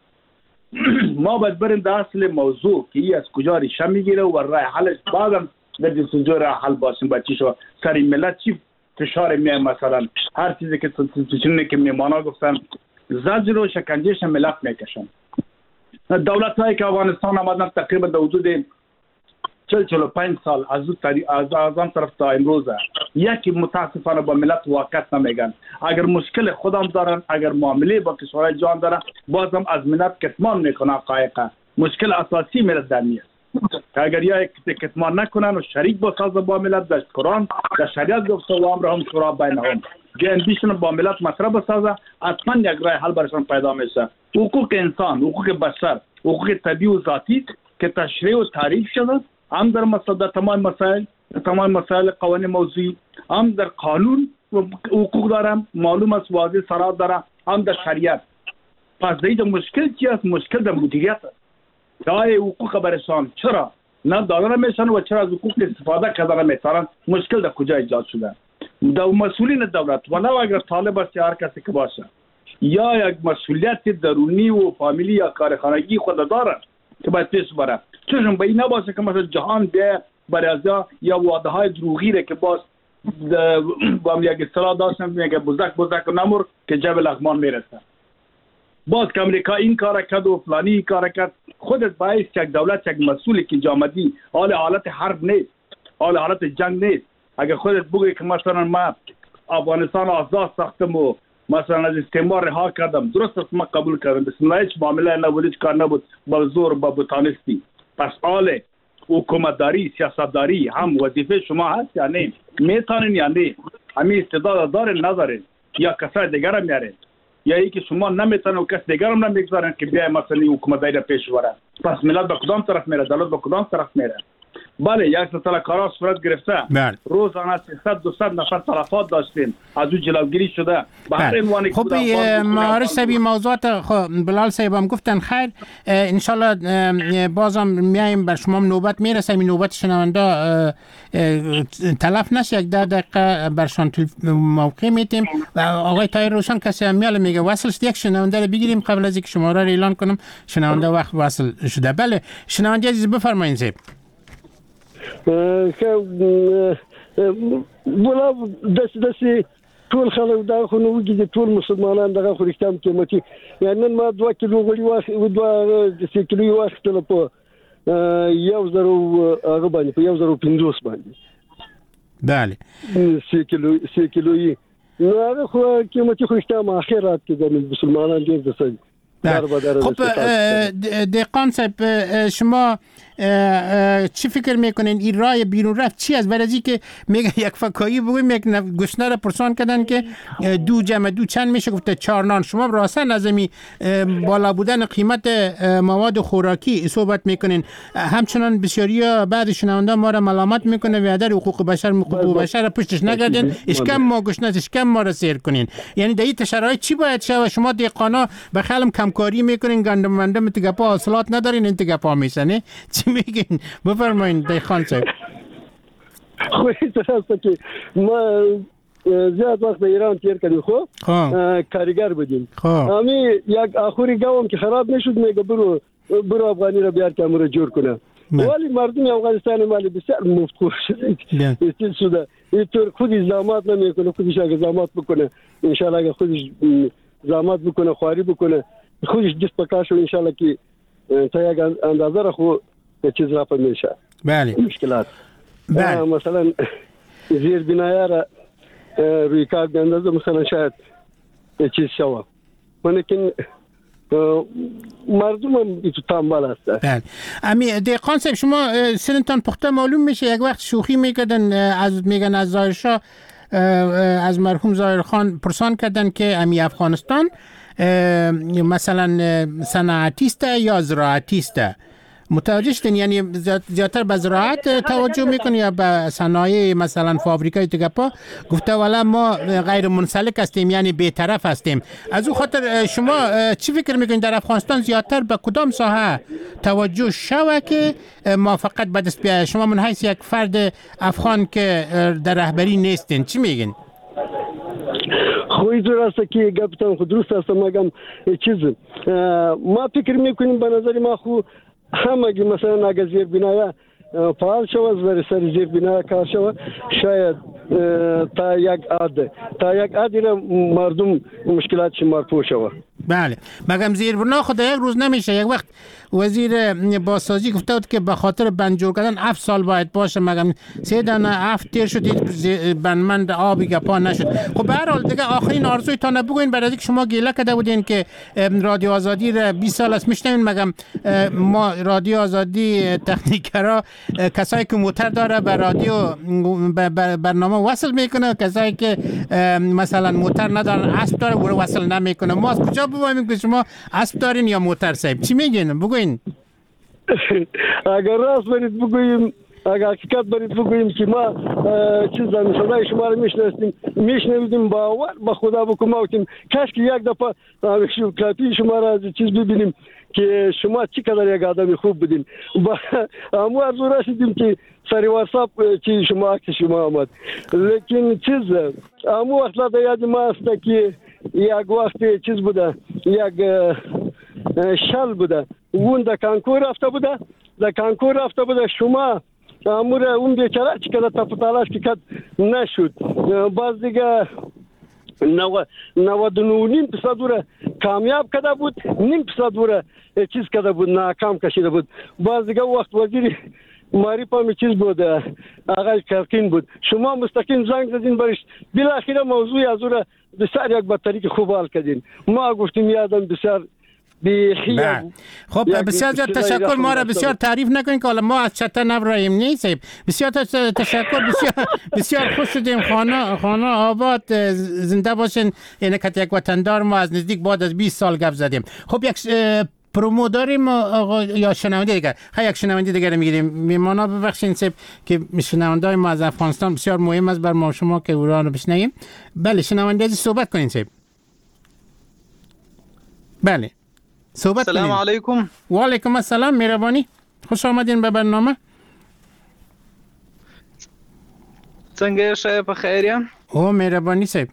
ما باید بریم در اصل موضوع که این از کجا ریشه میگیره و راه حلش بعدم در جستجوی راه حل باشیم. با چی شو سر ملت چی فشار میاد، مثلا هر چیزی که که میمانا گفتن زجر و شکنجهش ملت میکشن. دولت هایی که افغانستان آمدن تقریبا در حدود 45 سال از آن طرف تا امروز یکی متاسفانه با ملت واقعیت نمیگن. اگر مشکل خودم دارن، اگر معامله با کشورهای جهان دارن، بازم از ملت کتمان میکنه حقایق. مشکل اساسی ملت در نیست. اگر یک کتمان نکنن و شریک بسازن با ملت، در قرآن در شریعت گفته و امرهم شورا بینهم، بیان بیشتر با ملت مطرح بسازه، حتما یک راه حل برشان پیدا میشه. حقوق انسان، حقوق بشر، حقوق طبیعی و ذاتی که تشریح و تعریف شده، هم در تمام مسائل قوانین موضوعی، هم در قانون حقوق دارم، معلوم است واضح سرا دارم، هم در شریعت. پس دیگه مشکل چی است؟ مشکل در مدیریت است. دای حقوق برشان چرا نه دادن میشن و چرا از حقوق استفاده کردن میتونن؟ مشکل در کجا ایجاد شده؟ در مسئولین دولت ولو اگر طالب است هر کسی که باشه، یا یک مسئولیت درونی و فامیلی یا کارخانگی خود داره که باید پیش بره. چون به این نباشه که مثلا جهان بیا برای یا وعده های دروغی که باز با هم یک اصطلاح داشتن میگه بزک نمور که جبل لغمان میرسه. باز که امریکا این کار کرد و فلانی این کار کرد. خودت باید یک دولت، یک مسئولی که جامدی حالت حرب نیست، حالت جنگ نیست. اگر خودت بگی که مثلا ما افغانستان آزاد ساختم و مثلا از استعمار رها کردم، درست است، ما قبول کردم، بسم الله، هیچ معامله نبود، هیچ کار نبود، با زور با بوتانستی. پس آل حکومتداری، سیاستداری هم وظیفه شما هست یا نه؟ میتونین یا نه؟ همین استعداد دارین ندارین؟ یا کسای دیگر هم میارین؟ یا ای که شما نمیتونین و کس دیگر هم نمیگذارین که بیای مثلا حکومتداری را پیش بره؟ پس ملت به کدام طرف میره؟ دولت به کدام طرف میره؟ بله، یک سلسله کارا صورت گرفته. روزانه 300-200 نفر تلفات داشتیم، از اون جلوگیری شده. خب معارض صاحبی موضوعات بلال صاحب هم گفتن خیر، انشالله بازم میایم بر شما نوبت میرسه. این نوبت شنونده تلف نشه، 10 دقیقه برشان موقع میتیم. و آقای طاهر روشن کسی هم میاله میگه وصل شد، یک شنونده رو بگیریم قبل از اینکه شماره رو اعلان کنم. شنونده وقت وصل شده. بله شنونده عزیز بفرمایید. صاحب بولا دسی ټول خلک دا خو نو وګړي ټول مسلمانان دغه خو رښتیا قیمتي، یعنی نن ما 2 کیلو غوړي واخ 2 کیلو واخته په 1000 هغه باندې په 1050 باندې. بله 3 کیلو نو هغه خو قیمتي خو رښتیا ما اخرات کې د مسلمانان ډیر دسي. خب دهقان صاحب شما چی فکر میکنین این راه بیرون رفت چی است؟ برای از که میگه یک فکایی بگویم یک گشنه را پرسان کردن که دو جمع دو چند میشه، گفته 4 نان. شما راستن از این بالا بودن قیمت مواد خوراکی صحبت میکنین، همچنان بسیاری بعد شنونده ما را ملامت میکنه و در حقوق بشر را پشتش نگردین، اشکم ما گشنه اشکم ما را سیر کنین. یعنی در این شرایط چی باید شود؟ شما دهقانا به خیالم کمکاری میکنین، گندم مندم تگپا حاصلات ندارین، این تگپا میشنه. چی میگین؟ بفرمایین دهقان صاحب. خوی درسته که ما زیاد وقت به ایران تیر کردیم، خب کارگر بودیم. امی یک آخری گاوم که خراب نشد میگه برو افغانی را بیار که امو را جور کنه. ولی مردم افغانستان مالی بسیار مفتخور شده، استیل شده. اینطور خودش زحمت نمیکنه، خودش اگه زحمت بکنه انشالله، اگه خودش زحمت بکنه خواری بکنه خودش دست پکاش و انشالله که تا یک اندازه را خود چیز رفت میشه. بله مشکلات مثلا زیر بنایا را روی کار بیندازه مثلا شاید چیز شوه، منکن مردم هم ایتو تنبال هسته. بله امی دهقان صاحب شما سنتان پخته معلوم میشه، یک وقت شوخی میکردن میگن از ظاهر شاه از مرحوم ظاهر خان پرسان کردن که امی افغانستان مثلا صنعتیست یا زراعتیست؟ متوجه شدین؟ یعنی زیادتر به زراعت توجه میکنه یا به صنایع مثلا فابریکای تگپا؟ گفته والا ما غیر منسلک هستیم، یعنی بی‌طرف هستیم. از او خاطر شما چی فکر میکنید در افغانستان زیادتر به کدام ساحه توجه شوه که موافقت به دست بیاید؟ شما من حیث یک فرد افغان که در رهبری نیستین چی میگین؟ خوی درسته که گپتان خود درست است، مگم چیز ما فکر میکنیم به نظر ما خو همه مثلا اگر زیر بنایا فعال شود و سر زیر بنایا کار شود شاید تا یک عادی را مردم مشکلاتش مرفوع شود. بله مگم زیر بنا خود یک روز نمیشه. یک وقت وزیر بازسازی گفته بود که به خاطر بند جور کردن 7 سال باید باشه، مگم 3 دانه 7 تیر شد بندمند آبی گپا نشد. خب به هر حال دیگه آخرین آرزوی تا نبگوین، برای اینکه شما گیله کرده بودین که رادیو آزادی را 20 سال است میشنوین، مگم ما رادیو آزادی تکنیکرا کسایی که موتر داره به رادیو برنامه وصل میکنه، کسایی که مثلا موتر ندارن اسب داره او وصل نمیکنه. ما از کجا بفهمیم که شما اسب دارین یا موتر صاحب؟ چی میگین؟ بگوین. اگر راست برید بگوییم، اگر حقیقت برید بگوییم که ما چیز داریم صدای شما رو میشنویدیم، باور به خدا بکنیم کاش که یک دفعه کاپی شما را از چیز ببینیم که شما چی قدر یک آدمی خوب بودین. اما از اون رسیدیم که سری واتساپ که شما عکس شما آمد، لیکن چیز اما وقت در یاد ما است که یک وقت چیز بوده، یک شل بوده، اون در کانکور رفته بوده شما امور اون بیچاره چی کده تپتالاش که کد نشد، باز دیگه 99.5% کامیاب کده بود، 0.5% چیز کده بود، ناکام کشیده بود. باز دیگه وقت وزیر معرفی می چیز بود، آقای کارکین بود، شما مستقیم زنگ زدین برش، بالاخره موضوع از اون بسیار یک بطریق خوب حل کردین. ما گفتیم یادم بسیار خب بسیار تشکر. ما را بسیار تعریف نکنین که حالا ما از چته نبراییم نیستیم. بسیار تشکر، بسیار خوش شدیم. خانه آباد زنده باشین. یعنی که یک وطندار ما از نزدیک بعد از 20 سال گپ زدیم. خب یک پرومو داریم یا شنونده دیگر؟ یک شنونده دیگر میگیریم. میمانا ببخشین سب که شنونده ما از افغانستان بسیار مهم است بر ما شما که اوران رو بشنویم. بله شنونده از صحبت کنین سب. بله صحبت السلام علیکم. و علیکم السلام، مهربانی، خوش آمدین به برنامه. څنګه شې په خیر یم؟ او مهربانی صاحب.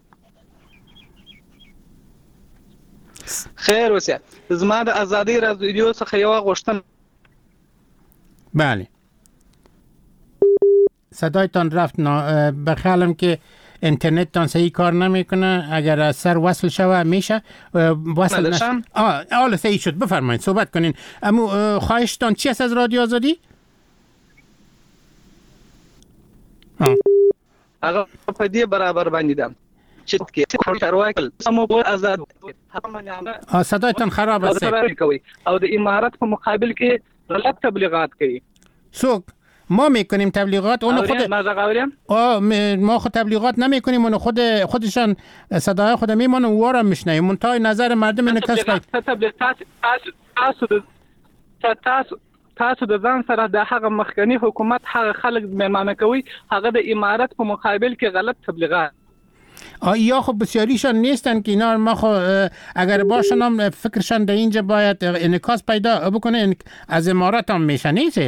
خیر اوسه. زما د ازادي رادیو څخه یو غوښتنه. بله صدایتان رفت. بخیالم که اینترنت تان صحیح کار نمیکنه. اگر از سر وصل شوه میشه وصل نشه. حالا صحیح شد. بفرمایید صحبت کنین. اما خواهشتان چی است از رادیو آزادی؟ هغه په دې برابر باندې ده چت که چرواکل سمو آزاد صدایتان خراب است او د امارات په مقابل کې غلط تبلیغات کوي. سوق ما میکنیم تبلیغات، اون خود ما خود تبلیغات نمیکنیم، اون خودشان صدای خود میمونه و وارم میشنیم منتهای نظر مردم اینه کس تاسو د ځان سره د هغه مخکنی حکومت هغه خلک میمانه کوي، هغه د امارات په مقابل کې غلط تبلیغات. یا خب بسیاریشان نیستن که اینا ما اگر باشن هم فکرشان در اینجا باید انعکاس پیدا بکنه از امارات هم میشن نیست.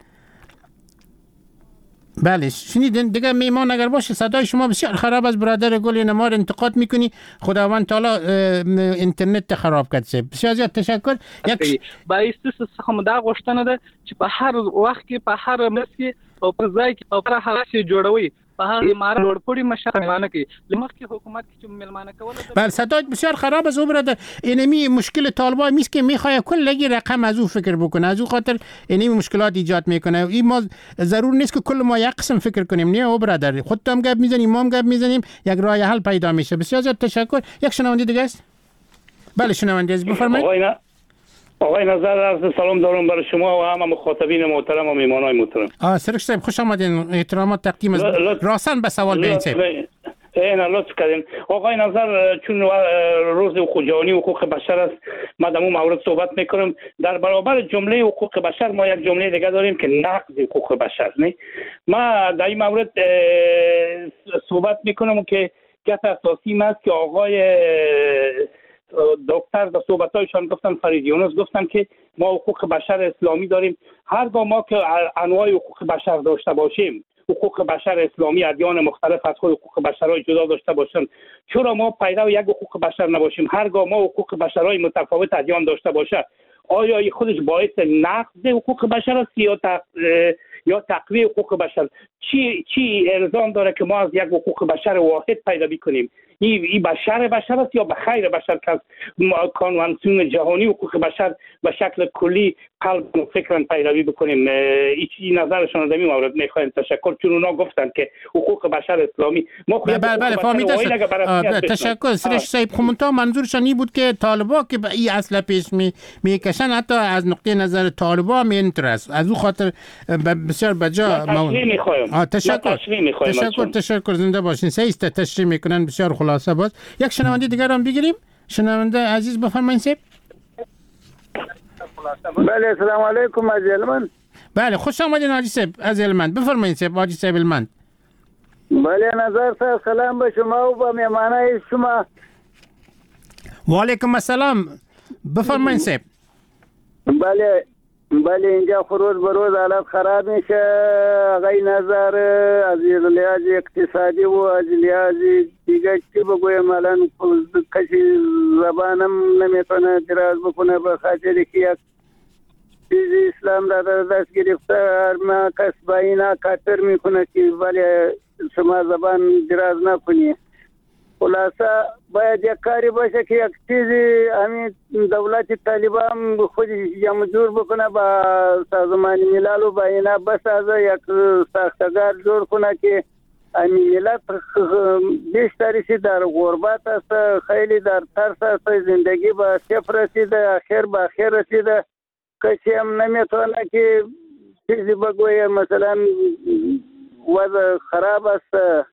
بله شنیدین دیگه میمان اگر باشه صدای شما بسیار خراب از برادر گل نمار انتقاد میکنی، خداوند تعالی اینترنت خراب کرده. بسیار زیاد تشکر. یک باعث څه دا غوښتنه ده چې په هر وخت کې په هر مسجد او په ځای کې په هر څه جوړوي په هر امارات ورپوری مشرانه کې لمخکې حکومت کې ملمانه کوله. بله صدای بسیار خراب از برادر. اینمی مشکل طالبان میست که میخواد کلی رقم از او فکر بکنه، از او خاطر اینمی مشکلات ایجاد میکنه. این ما ضرور نیست که کل ما یک قسم فکر کنیم. نه او برادر خودت هم گپ میزنیم ما هم گپ میزنیم، یک راه حل پیدا میشه. بسیار زیاد تشکر. یک شنونده دیگه است. بله شنونده است بفرمایید. آقای نظر عرض سلام دارم برای شما و همه مخاطبین محترم و میهمانان محترم. سرخ صاحب خوش آمدین. احترامات تقدیم از راسن به سوال بین صاحب. لطف کردین. آقای نظر چون روز حقوق جهانی حقوق بشر است، ما در اون مورد صحبت میکنم. در برابر جمله حقوق بشر ما یک جمله دیگه داریم که نقض حقوق بشر. نه ما در این مورد صحبت میکنم که گپ اساسی است که آقای دکتر در صحبتایشان گفتن، فرید یونس گفتن که ما حقوق بشر اسلامی داریم. هرگاه ما که انواع حقوق بشر داشته باشیم، حقوق بشر اسلامی ادیان مختلف از خود حقوق بشرهای جدا داشته باشن، چرا ما پیرو یک حقوق بشر نباشیم؟ هرگاه ما حقوق بشرهای متفاوت ادیان داشته باشه، آیا این خودش باعث نقض حقوق بشر است یا تقویت حقوق بشر؟ چی الزام داره که ما از یک حقوق بشر واحد پیدا بکنیم؟ این بشر است یا به خیر بشر که از کنوانسیون جهانی حقوق بشر به شکل کلی قلب و فکرن پیروی بکنیم؟ این نظرشون در این مورد میخوایم. تشکر. چون اونا گفتن که حقوق بشر اسلامی ما بله فهمیدم. تشکر سرش صاحب. خمونتا منظورشان این بود که طالبا که به این اصل پیش میکشن، حتی از نقطه نظر طالبا مینترس از او خاطر بسیار بجا تشکر زنده باشین. سیست تشریح میکنن بسیار خلاصه. باز یک شنونده دیگر هم بگیریم. شنونده عزیز بفرمایید صاحب. بله سلام علیکم از هلمند. بله خوش آمدین حاجی صاحب از هلمند. بفرمایید صاحب. حاجی صاحب هلمند. بله نظر صاحب سلام به شما و به مهمانای شما. و علیکم السلام. بفرمایید صاحب. بله اینجا روز به روز حالت خراب میشه. آقای نظر از لحاظ اقتصادی و از لحاظ دیگه چی بگویم، الان کسی زبانم نمیتونه دراز بکنه به خاطر که یک چیزی اسلام را در دست گرفته. ما کس با اینا کاتر میکنه که ولی شما زبان دراز نکنی. خلاصه باید یک کاری باشه که یک چیزی همین دولت طالبان خودش جمع جور بکنه با سازمان ملل و با اینا بسازه، یک ساختگار جور کنه که همین ملت بیشتریشی در غربت است، خیلی در ترس است، زندگی با صفر رسیده، آخر با آخر رسیده. کسی هم نمیتونه که چیزی بگویه مثلا وضع خراب است.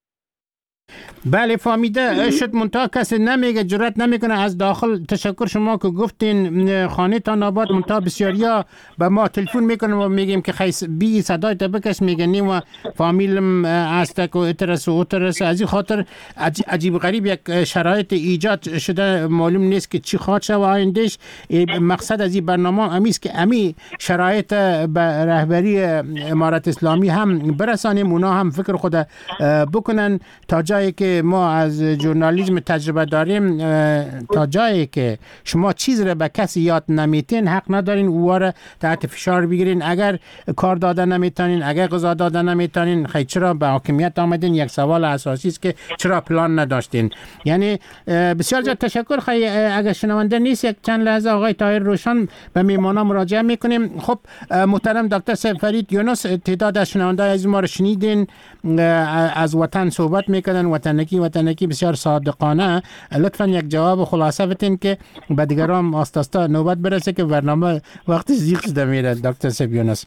بله فهمیده شد. منتها کسی نمیگه، جرات نمیکنه از داخل. تشکر شما که گفتین خانه تان آباد. منتها بسیاریا به ما تلفن میکنن و میگیم که خیس بی صدای تا بکش میگنیم و فامیلم استک و اترس و اترس. از این خاطر عجیب غریب یک شرایط ایجاد شده، معلوم نیست که چی خواهد شد و آیندهش. مقصد از این برنامه امیست که امی شرایط به رهبری امارت اسلامی هم برسانیم، اونا هم فکر خود بکنن تا جایی که ما از ژورنالیسم تجربه داریم. تا جایی که شما چیز را به کسی یاد نمیتین، حق ندارین او را تحت فشار بگیرین. اگر کار دادن نمیتونین، اگر غذا دادن نمیتونین، خیلی چرا به حاکمیت آمدین؟ یک سوال اساسی است که چرا پلان نداشتین. یعنی بسیار زیاد تشکر. خیلی اگر شنونده نیست یک چند لحظه آقای طاهر روشن به میمانا مراجعه میکنیم. خب محترم دکتر فرید یونس، تعداد از شنونده از ما رو شنیدین، از وطن صحبت میکنن، وطن وطنکی بسیار صادقانه، لطفا یک جواب خلاصه بدین که به دیگران آستاستا نوبت برسه که برنامه وقتش زیق شده میره. دکتر سیبیونس.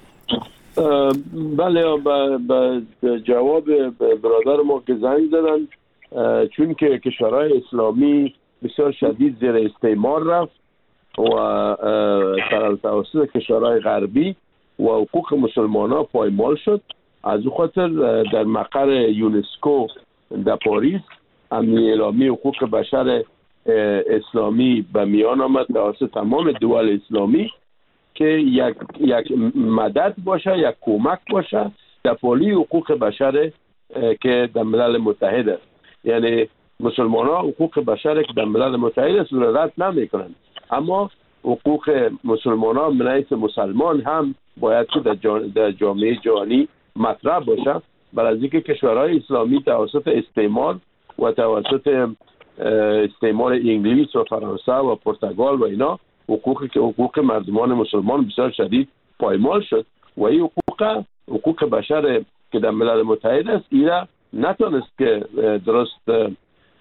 بله، به جواب برادر ما که زنگ زدن، چون که کشورهای اسلامی بسیار شدید زیر استعمار رفت و توسط کشورهای غربی و حقوق مسلمان ها پایمال شد، از او خاطر در مقر یونسکو در پاریس امنیه اعلامی حقوق بشر اسلامی به میان آمد توسط تمام دول اسلامی که یک مدد باشه، یک کمک باشه در پالی حقوق بشر که در ملل متحد است. یعنی مسلمان ها حقوق بشر که در ملل متحد است را رد نمی کنند، اما حقوق مسلمان ها من حیث مسلمان هم باید که در جامعه جهانی مطرح باشه، برای اینکه کشورهای اسلامی توسط استعمار و توسط استعمار انگلیس و فرانسه و پرتغال و اینا حقوق مردمان مسلمان بسیار شدید پایمال شد و این حقوق بشر که در ملل متحد است اینا نتونست که درست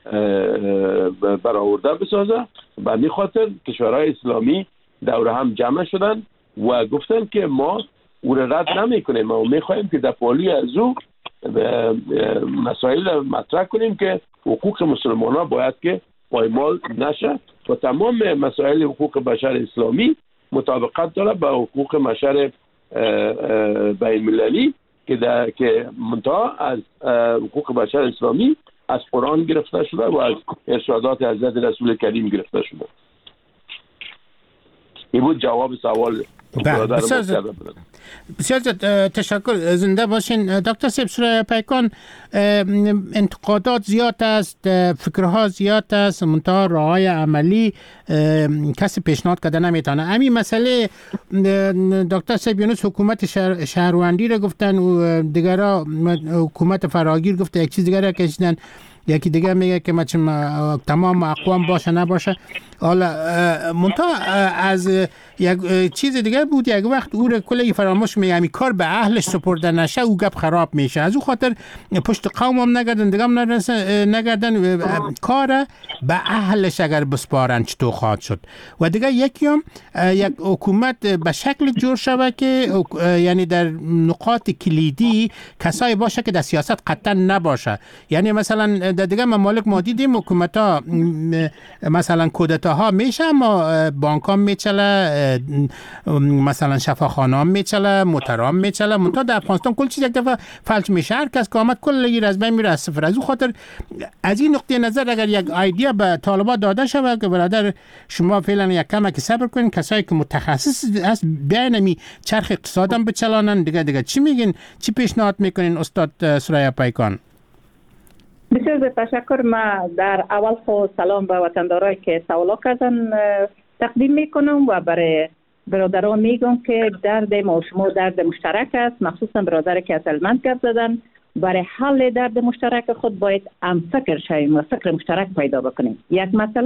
برآورده بسازه. به همین خاطر کشورهای اسلامی دور هم جمع شدن و گفتن که ما او را رد نمی کنیم و می خواهیم که در پالی از او مسائل مطرح کنیم که حقوق مسلمان ها باید که پایمال نشه و تمام مسائل حقوق بشر اسلامی مطابقت داره با حقوق بشر بین المللی که منتها از حقوق بشر اسلامی از قرآن گرفته شده و از ارشادات حضرت رسول کریم گرفته شده. این بود جواب سوال. بسیار تشکر، زنده باشین. دکتر سیب سوریا پیکان، انتقادات زیاد است، فکرها زیاد است، منتها راه‌های عملی کسی پیشنهاد کرده نمیتونه. همین مسئله دکتر سیبیونس حکومت شهروندی را گفتن و دیگرها حکومت فراگیر گفته یک چیز دیگر را کشیدن، یکی دیگه میگه که تمام اقوام باشه نباشه. حالا منتها از یک چیز دیگه بود، یک وقت او را کلی فراموش میگه همین کار به اهلش سپرده نشه او گپ خراب میشه. از او خاطر پشت قوم هم نگردن، دیگه هم نگردن، کار به اهلش اگر بسپارن چطور خواهد شد. و دیگه یک حکومت به شکل جور شود که یعنی در نقاط کلیدی کسایی باشه که در سیاست قطعا نباشه. یعنی مثلا در دیگه ممالک ما دیدیم حکومت ها مثلا کودتاها میشه اما بانک ها میچله، مثلا شفاخانه ها میچله، موترام میچله، منتها در افغانستان کل چیز یک دفعه فلج میشه، هر کس که آمد کل از بین میره از صفر. از اون خاطر از این نقطه نظر اگر یک ایده به طالبان داده شود که برادر شما فعلا یک کمک صبر کنین، کسایی که متخصص است بیانمی چرخ اقتصادم بچلانن، دیگه چی میگین، چی پیشنهاد میکنین استاد سوریا پیکان؟ بسیار تشکر. ما در اول خود سلام به وطندارایی که سوالا کردن تقدیم میکنم و برای برادران میگم که درد ما شما درد مشترک است، مخصوصا برادر که اصلمند گپ زدن. برای حل درد مشترک خود باید هم فکر شویم و فکر مشترک پیدا بکنیم. یک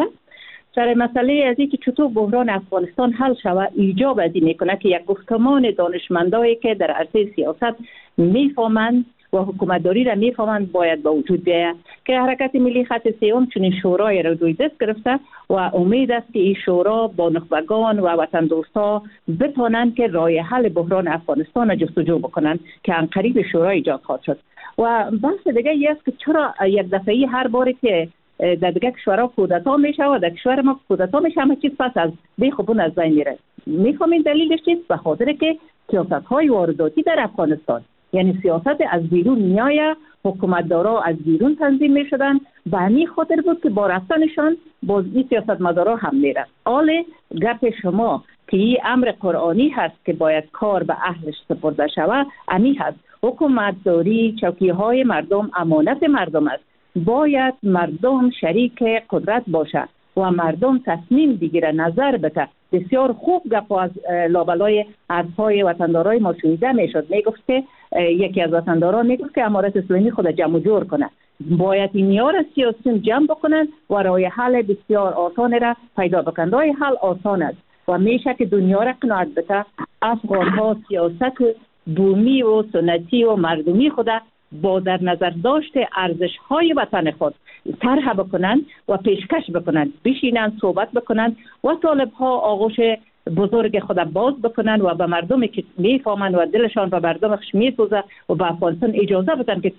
مسئله از این که چطور بحران افغانستان حل شود ایجاب از این میکنه که یک گفتمان دانشمندایی که در عرصه سیاست میفهمند و حکومتداری را میفهمند باید به وجود بیاید که حرکت ملی خط سیوم چون شورای را روی دست گرفته و امید است که این شورا با نخبگان و وطن دوستا بتوانند که راه حل بحران افغانستان را جستجو بکنند که عنقریب شورا ایجاد خواهد شد. و بحث دیگه ای است که چرا یک دفعی هر باری که در دیگه کشورها کودتا میشه و در کشور ما کودتا میشه همه چیز پس از بیخوبون از بین میره. میفهمین دلیلش چیست؟ به خاطر که سیاست‌های وارداتی در افغانستان، یعنی سیاست از بیرون میایه، حکومتدارا از بیرون تنظیم میشدن، به همین خاطر بود که با رفتنشان باز این سیاستمدارا هم میره. حال گپ شما که این امر قرآنی هست که باید کار به اهلش سپرده شود، همین هست. حکومتداری چوکیهای مردم امانت مردم است، باید مردم شریک قدرت باشه و مردم تصمیم بگیره، نظر بده. بسیار خوب گپ از لابلای حرفهای وطندارای ما شنیده میشد. میگفت که یکی از وطنداران میگفت که امارت اسلامی خود جمع جور کنه، باید این میار سیاسی جمع بکنن و راه حل بسیار آسان را پیدا بکنن. راه حل آسان است و میشه که دنیا را قناعت بده. افغان ها سیاست بومی و سنتی و مردمی خود با در نظر داشته ارزش های وطن خود طرح بکنند و پیشکش بکنند، بشینند صحبت بکنند و طالب ها آغوش بزرگ خود باز بکنن و به مردمی که میفهمن و دلشان به مردمش میسوزه و به افغانستان اجازه بدن که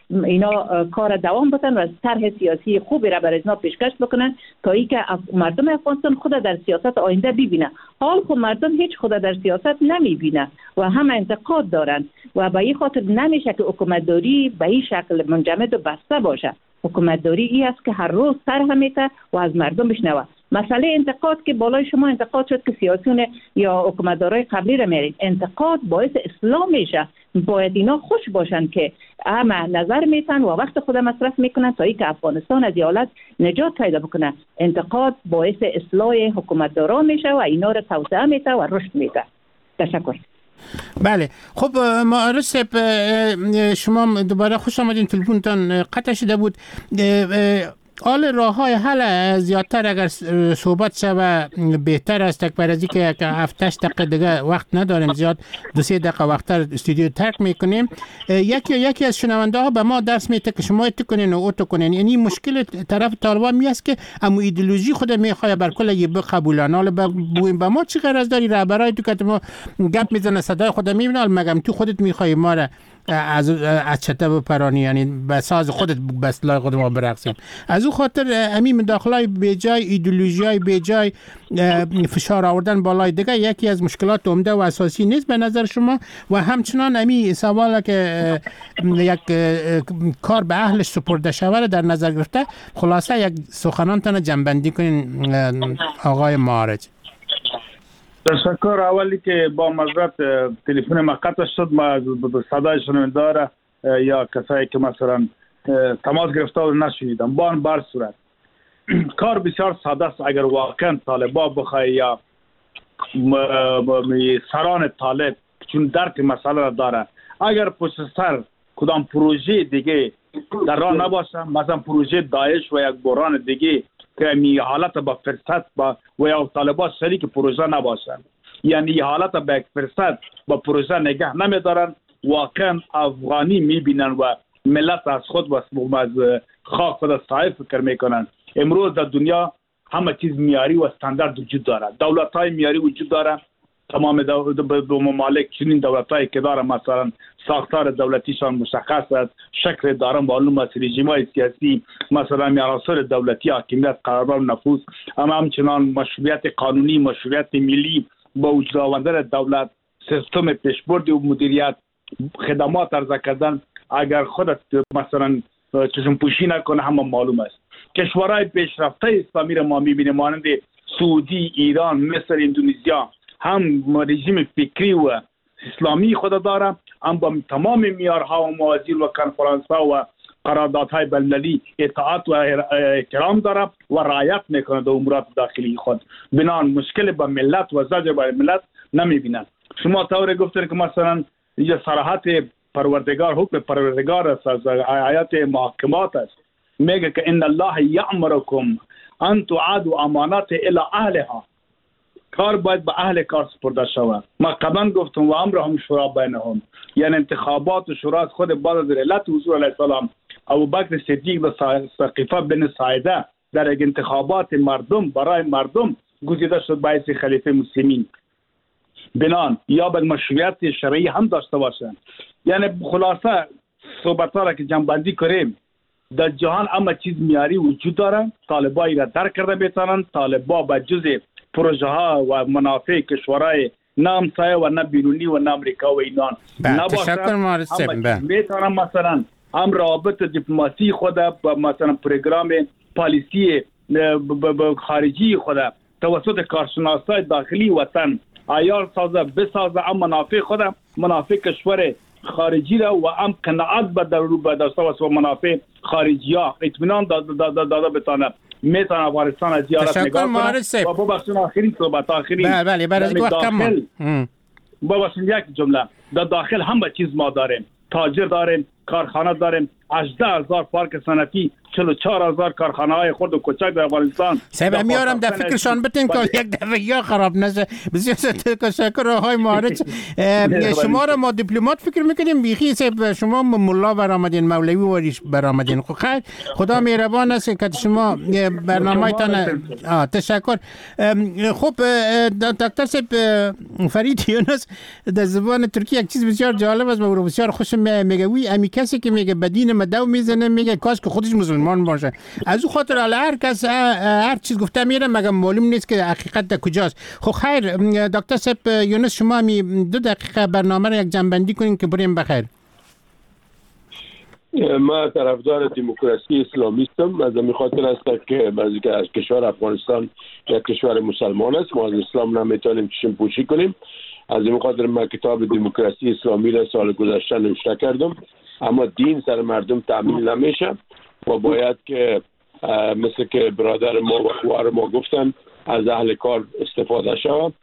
کار دوام بدن و طرح سیاسی خوبی را برای اینا پیشکش بکنن تا اینکه مردم افغانستان خود در سیاست آینده ببینه. حال خود مردم هیچ خود در سیاست نمیبینه و همه انتقاد دارن و به این خاطر نمیشه که حکومتداری به این شکل منجمد و بسته باشه. حکومتداری این است که هر روز طرح میته و از مردم بشنوه. مسئله انتقاد که بالای شما انتقاد شد که سیاسیون یا حکومتدارای قبلی را میارید، انتقاد باعث اصلاح میشه. باید اینا خوش باشن که همه نظر میتن و وقت خود مصرف میکنن تا اینکه افغانستان از این حالت نجات پیدا بکنه. انتقاد باعث اصلاح حکومتدارا میشه و اینا را توسعه میده و رشد میده. تشکر. بله خب معارض شما دوباره خوش آمدین، تلفنتان قطع شده بود. حال راه‌های حل زیادتر اگر صحبت شوه بهتر است، تک برای که 7-8 دقیقه دیگه وقت نداریم زیاد، 2-3 دقیقه وقتر استودیو ترک میکنیم. یکی از شنونده ها به ما درس میده که شما ات کنین و اوت کنین، یعنی مشکل طرف طالبان میست که اما ایدئولوژی خود میخواد بر کل یه بقبولان. حالا به ما چی غرض داری؟ رهبرای تو که ما گپ میزنه صدای خود میبینه، مگم تو خودت میخوای ما را از چته بپرانی، یعنی به ساز خودت بسلای خود ما برقصیم. از او خاطر همین مداخلای به جای، ایدئولوژیای به جای، فشار آوردن بالای دیگه یکی از مشکلات عمده و اساسی نیست به نظر شما؟ و همچنان همین سواله که یک کار به اهلش سپرده شود در نظر گرفته، خلاصه یک سخنانتان جنبندی کنین آقای معارج. تشکر. اولی که با معذرت تلفن ما قطع شد، ما صدای شنونده یا کسایی که مثلا تماس گرفته و نشنیدم. بر صورت کار بسیار ساده است. اگر واقعا طالبا بخواه یا سران طالب چون درک مسئله را داره، اگر پشت سر کدام پروژه دیگه در راه نباشه، مثلا پروژه داعش و یک بحران دیگه که می حالت با فرصت و یا طالبان شریک پروژه نباشن، یعنی حالت با یک فرصت با پروژه نگه نمیدارن، واقعا افغانی میبینن و ملت از خود و از خاک خود صاحب فکر میکنن. امروز در دنیا همه چیز معیاری و استاندارد وجود داره، دولت های معیاری وجود داره. تمام ممالک چنین دولت هایی که داره، مثلا ساختار دولتیشان مشخص است، شکل داره معلوم است، رژیم های سیاسی مثلا عناصر دولتی، حاکمیت، قرار نفوذ، اما همچنان مشروعیت قانونی، مشروعیت ملی با وجود آوردن دولت، سیستم پیشبرد و مدیریت، خدمات عرضه کردن. اگر خودت مثلا چشم پوشی نکنه همه معلوم است. کشورهای پیشرفته اسلامی را ما میبینیم مانند سعودی، ایران، مصر، اندونزیا، هم رژیم فکری و اسلامی خود داره، هم با تمام معیارها و موازین و کنفرانس‌ها و قراردادهای بین‌المللی اطاعت و احترام داره و رعایت میکنه در امورات داخلی خود. بنان مشکل با ملت و زجر با ملت نمیبینن. شما طور گفتن که مثلا یه صراحت پروردگار، حکم پروردگار است، از آیات محکمات است، میگه که ان الله یأمرکم ان تعادوا امانات الی اهلها. کار باید به اهل کار سپرده شود. ما قبلا گفتم و امرهم شورا بینهم، یعنی انتخابات و شورا خود بعد از علت حضور علیه السلام ابوبکر صدیق و سقیفه بن ساعده در یک انتخابات مردم برای مردم گزیده شد باعث خلیفه مسلمین. بنان یا باید مشروعیت شرعی هم داشته باشند. یعنی خلاصه صحبت ها را که جمع‌بندی کنیم، در جهان همه چیز معیاری وجود داره، طالبایی را درک کرده میتونن. طالبا به جز پروژه ها و منافع کشورهای نه همسایه و نه بیرونی و نه امریکا و ایران نباشن، میتونن مثلا هم روابط دیپلماسی خود با مثلا پروگرام پالیسی خارجی خود توسط کارشناسای داخلی وطن عیار سازه بسازه، هم منافع خود، منافع کشور خارجی را و هم قناعت به داشته باشه و منافع خارجی ها اطمینان داده بتانه. میتونه افغانستان از زیارت نگاه کنه. و ببخشید آخرین صحبت بله برای وقت کم. ببخشید یک جمله، در داخل همه چیز ما داریم، تاجر داریم، کارخانه داریم، 18000 پارک صنعتی 44000 کارخانه های خرد و کوچک در افغانستان. صاحب میارم در فکرشان بتین که یک دفعه یا خراب نشه. بسیار تشکر آقای معارج. شما را ما دیپلمات فکر میکنیم، بیخی صاحب شما ملا برآمدین، مولوی واریش برآمدین. خیر خدا مهربان است که شما برنامه‌تان. تشکر. خب دکتر صاحب فرید یونس در زبان ترکی یک چیز بسیار جالب است و بسیار خوشم میگه، وی امی کسی که میگه بدین مدو میزنه میگه کاش که خودش مسلمان باشه. از او خاطر هر کس هر چیز گفته میره مگه معلوم نیست که حقیقت کجاست. خب خیر دکتر صاحب یونس شما می 2 دقیقه برنامه را یک جنبندی کنین که بریم بخیر. ما طرفدار دموکراسی اسلامی هستم. از این خاطر است که از کشور افغانستان یک کشور مسلمان است، ما از اسلام نمیتونیم چشم پوشی کنیم. از این خاطر من کتاب دموکراسی اسلامی را سال گذشته نوشته کردم. اما دین سر مردم تعمیل نمیشه و باید که مثل که برادر ما و خوار ما گفتن از اهل کار استفاده شود،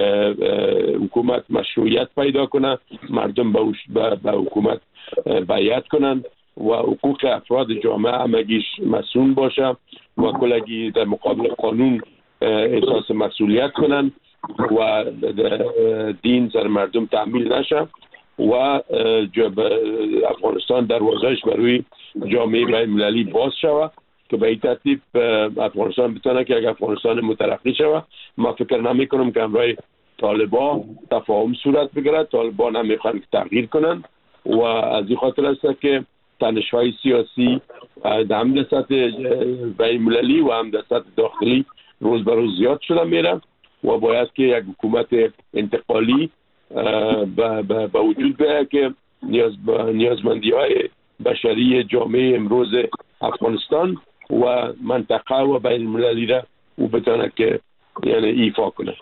حکومت مشروعیت پیدا کنه، مردم به حکومت بیعت کنن و حقوق افراد جامعه همگیش مسئول باشه و کلگی در مقابل قانون احساس مسئولیت کنن و دین سر مردم تعمیل نشه و افغانستان دروازه‌اش برای جامعه بین‌المللی باز شود که به این ترتیب افغانستان بتونه که یک افغانستان مترقی شود. ما فکر نمی کنم که همراه طالبان تفاهم صورت بگیرد. طالبان نمیخوان که تغییر کنن و از این خاطر است که تنش‌های سیاسی هم در سطح بین‌المللی و هم در سطح داخلی روز به روز زیاد شده میره و باید که یک حکومت انتقالی با وجود بیاید که نیازمندی‌های بشری جامعه امروز افغانستان و منطقه و بین المللی را او بتونه که یعنی ایفا کنه.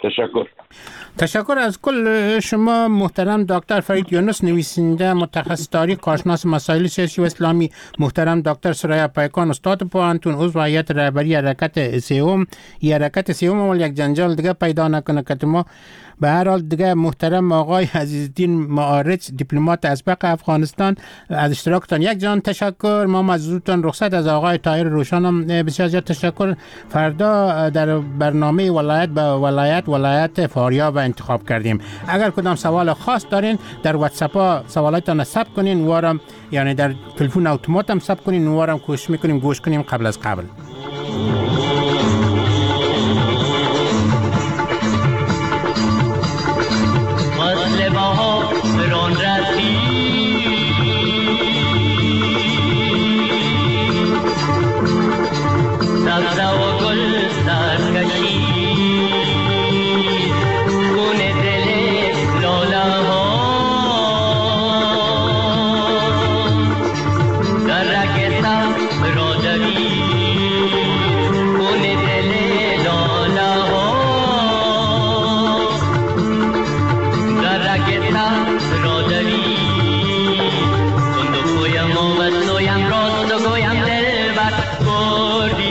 تشکر از کل شما محترم دکتر فرید یونس، نویسنده متخصص تاریخ کارشناس مسائل سیاسی و اسلامی، محترم دکتر سریا پیکان استاد پوهنتون، عضو هیئت رهبری حرکت سوم. حرکت سوم اول یک جنجال دیگه پیدا نکنه که ما به هر حال دیگه محترم آقای عزیزالدین معارج دیپلمات اسبق افغانستان از اشتراکتان یک جان تشکر. ما از حضورتان رخصت، از آقای طاهر روشنم بسیار زیاد تشکر. فردا در برنامه ولایت به ولایت فاریاب انتخاب کردیم. اگر کدام سوال خاص دارین در واتساپ ها سوالاتتان ثبت کنین، وارم یعنی در تلفن اتومات هم ثبت کنین، وارم کوشش میکنیم گوش کنیم قبل از قبل. Goyam dil bat kori